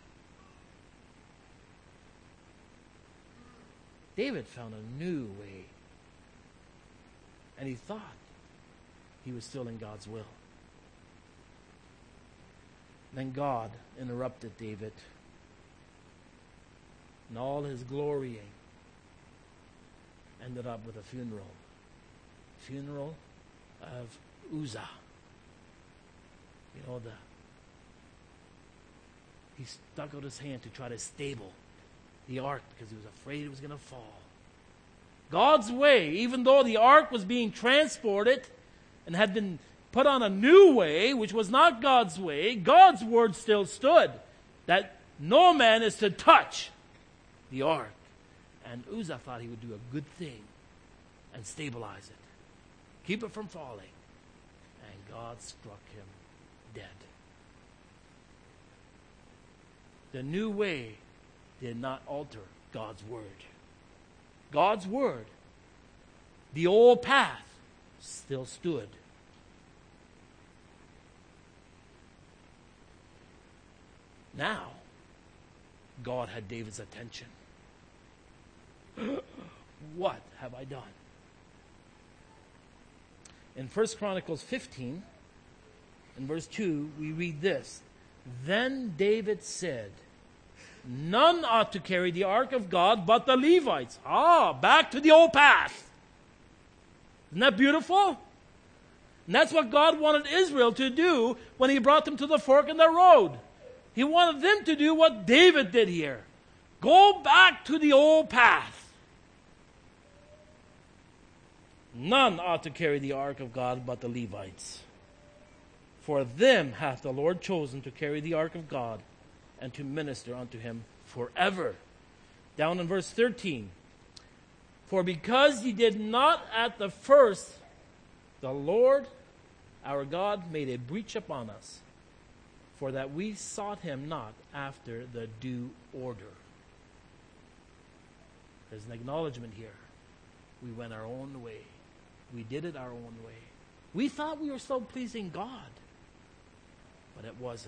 David found a new way, and he thought he was still in God's will. Then God interrupted David, and all his glorying ended up with a funeral. Funeral of Uzzah. You know, the he stuck out his hand to try to stable the ark because he was afraid it was going to fall. God's way, even though the ark was being transported and had been put on a new way, which was not God's way, God's word still stood that no man is to touch the ark. And Uzzah thought he would do a good thing and stabilize it. Keep it from falling. And God struck him dead. The new way did not alter God's word. God's word, the old path, still stood. Now, God had David's attention. What have I done? In First Chronicles fifteen, in verse two, we read this. Then David said, none ought to carry the ark of God but the Levites. Ah, back to the old path. Isn't that beautiful? And that's what God wanted Israel to do when he brought them to the fork in the road. He wanted them to do what David did here. Go back to the old path. None ought to carry the ark of God but the Levites. For them hath the Lord chosen to carry the ark of God and to minister unto him forever. Down in verse thirteen. For because ye did not at the first, the Lord our God made a breach upon us, for that we sought him not after the due order. There's an acknowledgement here. We went our own way. We did it our own way. We thought we were so pleasing God, but it wasn't.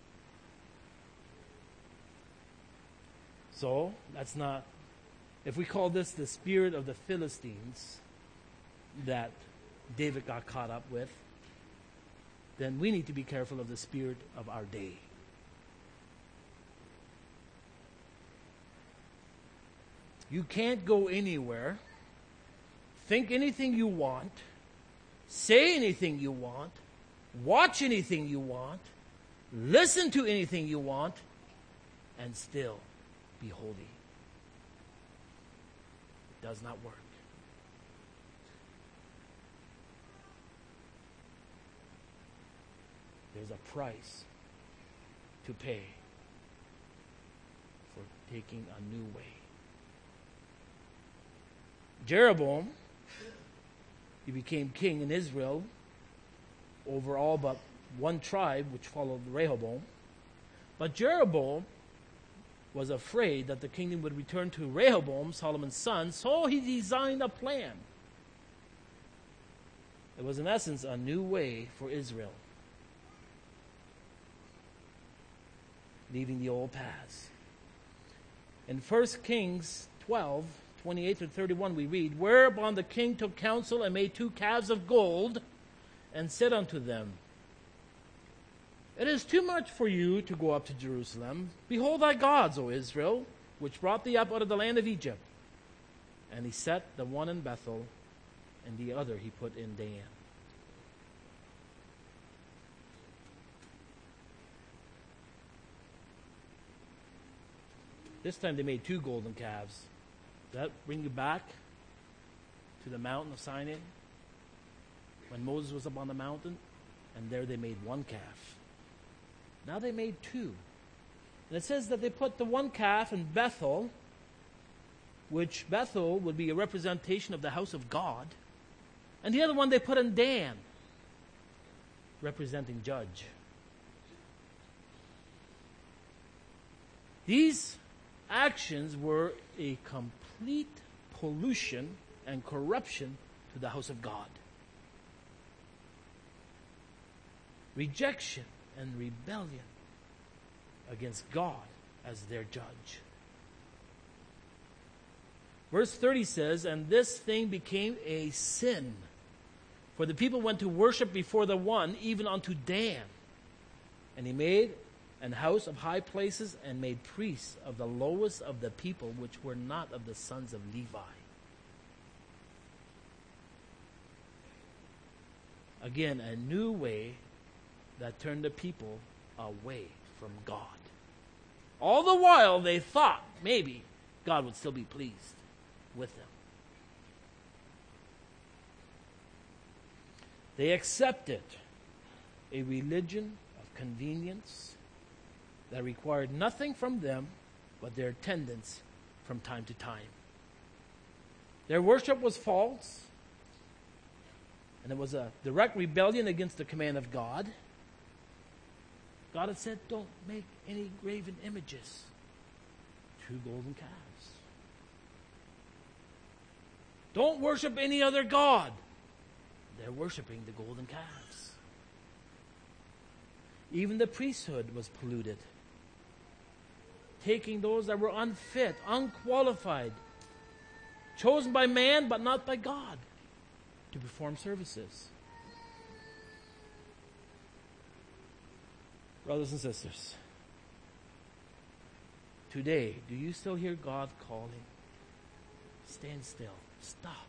So, that's not, if we call this the spirit of the Philistines that David got caught up with, then we need to be careful of the spirit of our day. You can't go anywhere, think anything you want, say anything you want, watch anything you want, listen to anything you want, and still be holy. It does not work. There's a price to pay for taking a new way. Jeroboam, he became king in Israel over all but one tribe, which followed Rehoboam. But Jeroboam was afraid that the kingdom would return to Rehoboam, Solomon's son, so he designed a plan. It was in essence a new way for Israel, leaving the old paths. In First Kings twelve, twenty-eight to thirty-one, we read, whereupon the king took counsel and made two calves of gold, and said unto them, it is too much for you to go up to Jerusalem. Behold thy gods, O Israel, which brought thee up out of the land of Egypt. And he set the one in Bethel, and the other he put in Dan. This time they made two golden calves. Does that bring you back to the mountain of Sinai? When Moses was up on the mountain, and there they made one calf. Now they made two. And it says that they put the one calf in Bethel, which Bethel would be a representation of the house of God. And the other one they put in Dan, representing judge. These actions were a complete pollution and corruption to the house of God. Rejection and rebellion against God as their judge. Verse thirty says, and this thing became a sin, for the people went to worship before the one, even unto Dan. And he made an house of high places, and made priests of the lowest of the people, which were not of the sons of Levi. Again, a new way that turned the people away from God. All the while they thought maybe God would still be pleased with them. They accepted a religion of convenience that required nothing from them but their attendance from time to time. Their worship was false, and it was a direct rebellion against the command of God, God had said, don't make any graven images. Two golden calves. Don't worship any other god. They're worshiping the golden calves. Even the priesthood was polluted, taking those that were unfit, unqualified, chosen by man but not by God, to perform services. Brothers and sisters, today, do you still hear God calling? Stand still. Stop.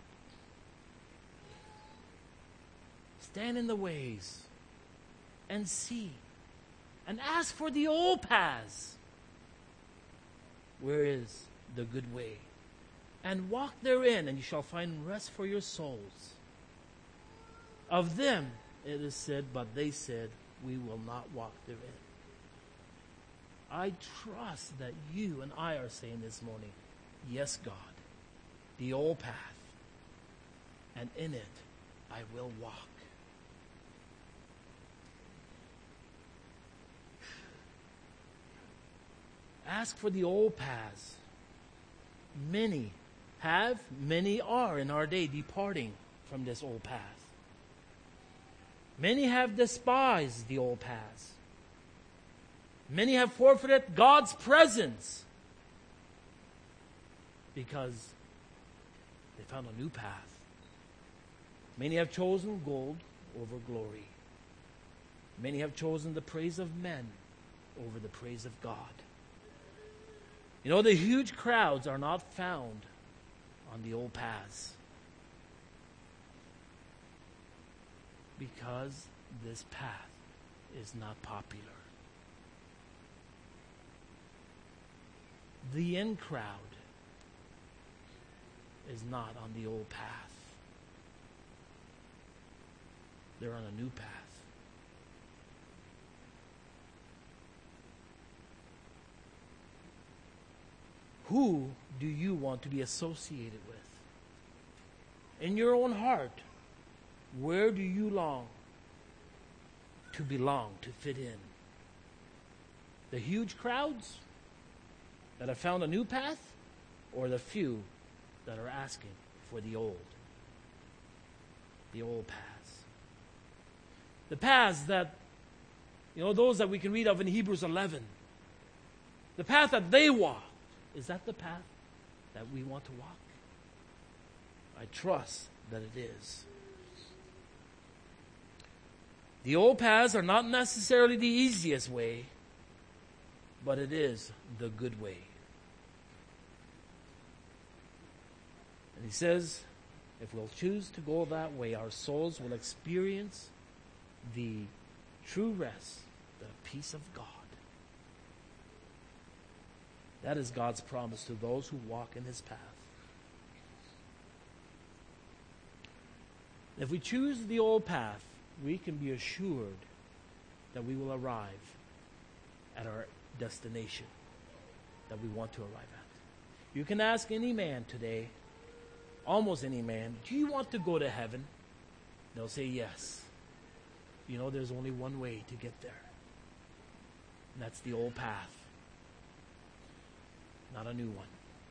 Stand in the ways and see and ask for the old paths. Where is the good way? And walk therein, and you shall find rest for your souls. Of them it is said, but they said, we will not walk therein. I trust that you and I are saying this morning, yes, God, the old path, and in it I will walk. Ask for the old paths. Many have, many are in our day departing from this old path. Many have despised the old paths. Many have forfeited God's presence because they found a new path. Many have chosen gold over glory. Many have chosen the praise of men over the praise of God. You know, the huge crowds are not found on the old paths because this path is not popular. The in crowd is not on the old path. They're on a new path. Who do you want to be associated with? In your own heart, where do you long to belong, to fit in? The huge crowds that have found a new path, or the few that are asking for the old? The old paths. The paths that, you know, those that we can read of in Hebrews eleven. The path that they walked. Is that the path that we want to walk? I trust that it is. The old paths are not necessarily the easiest way, but it is the good way. And he says, if we'll choose to go that way, our souls will experience the true rest, the peace of God. That is God's promise to those who walk in his path. If we choose the old path, we can be assured that we will arrive at our destination that we want to arrive at. You can ask any man today, almost any man, do you want to go to heaven? They'll say yes. You know, there's only one way to get there. And that's the old path. Not a new one.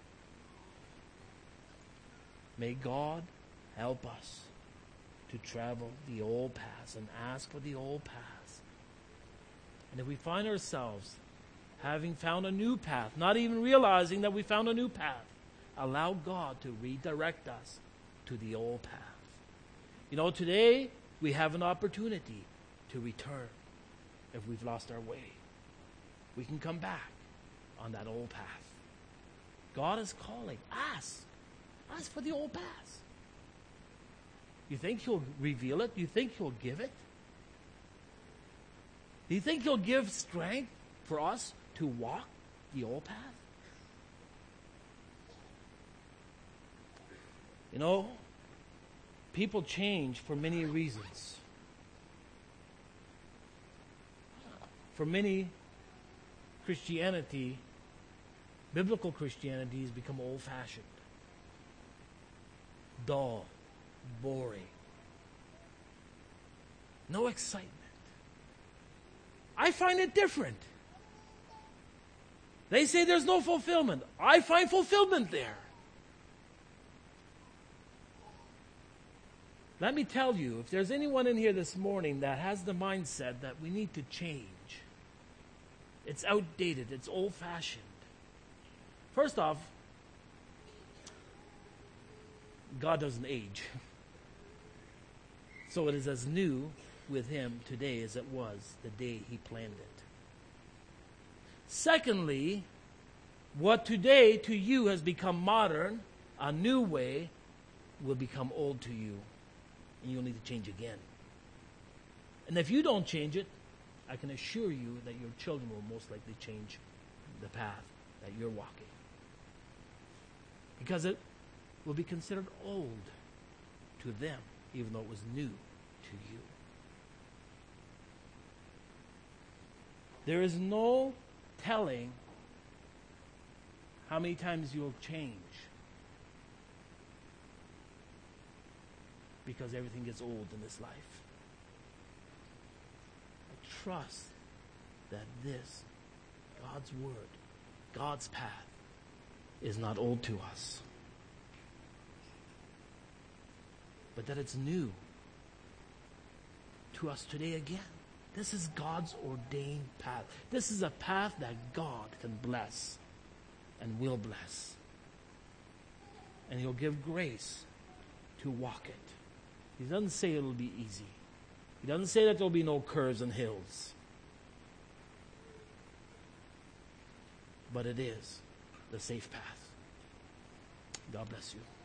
May God help us to travel the old paths and ask for the old paths. And if we find ourselves having found a new path, not even realizing that we found a new path, allow God to redirect us to the old path. You know, today we have an opportunity to return if we've lost our way. We can come back on that old path. God is calling. Ask. Ask for the old paths. You think he'll reveal it? Do you think he'll give it? Do you think he'll give strength for us to walk the old path? You know, people change for many reasons. For many, Christianity, biblical Christianity has become old-fashioned, dull, boring. No excitement. I find it different. They say there's no fulfillment. I find fulfillment there. Let me tell you, if there's anyone in here this morning that has the mindset that we need to change, it's outdated, it's old-fashioned. First off, God doesn't age. So it is as new with him today as it was the day he planned it. Secondly, what today to you has become modern, a new way, will become old to you. And you'll need to change again. And if you don't change it, I can assure you that your children will most likely change the path that you're walking. Because it will be considered old to them, even though it was new to you. There is no telling how many times you'll change, because everything gets old in this life. I trust that this, God's word, God's path, is not old to us, but that it's new to us today again. This is God's ordained path. This is a path that God can bless and will bless. And he'll give grace to walk it. He doesn't say it'll be easy. He doesn't say that there'll be no curves and hills. But it is the safe path. God bless you.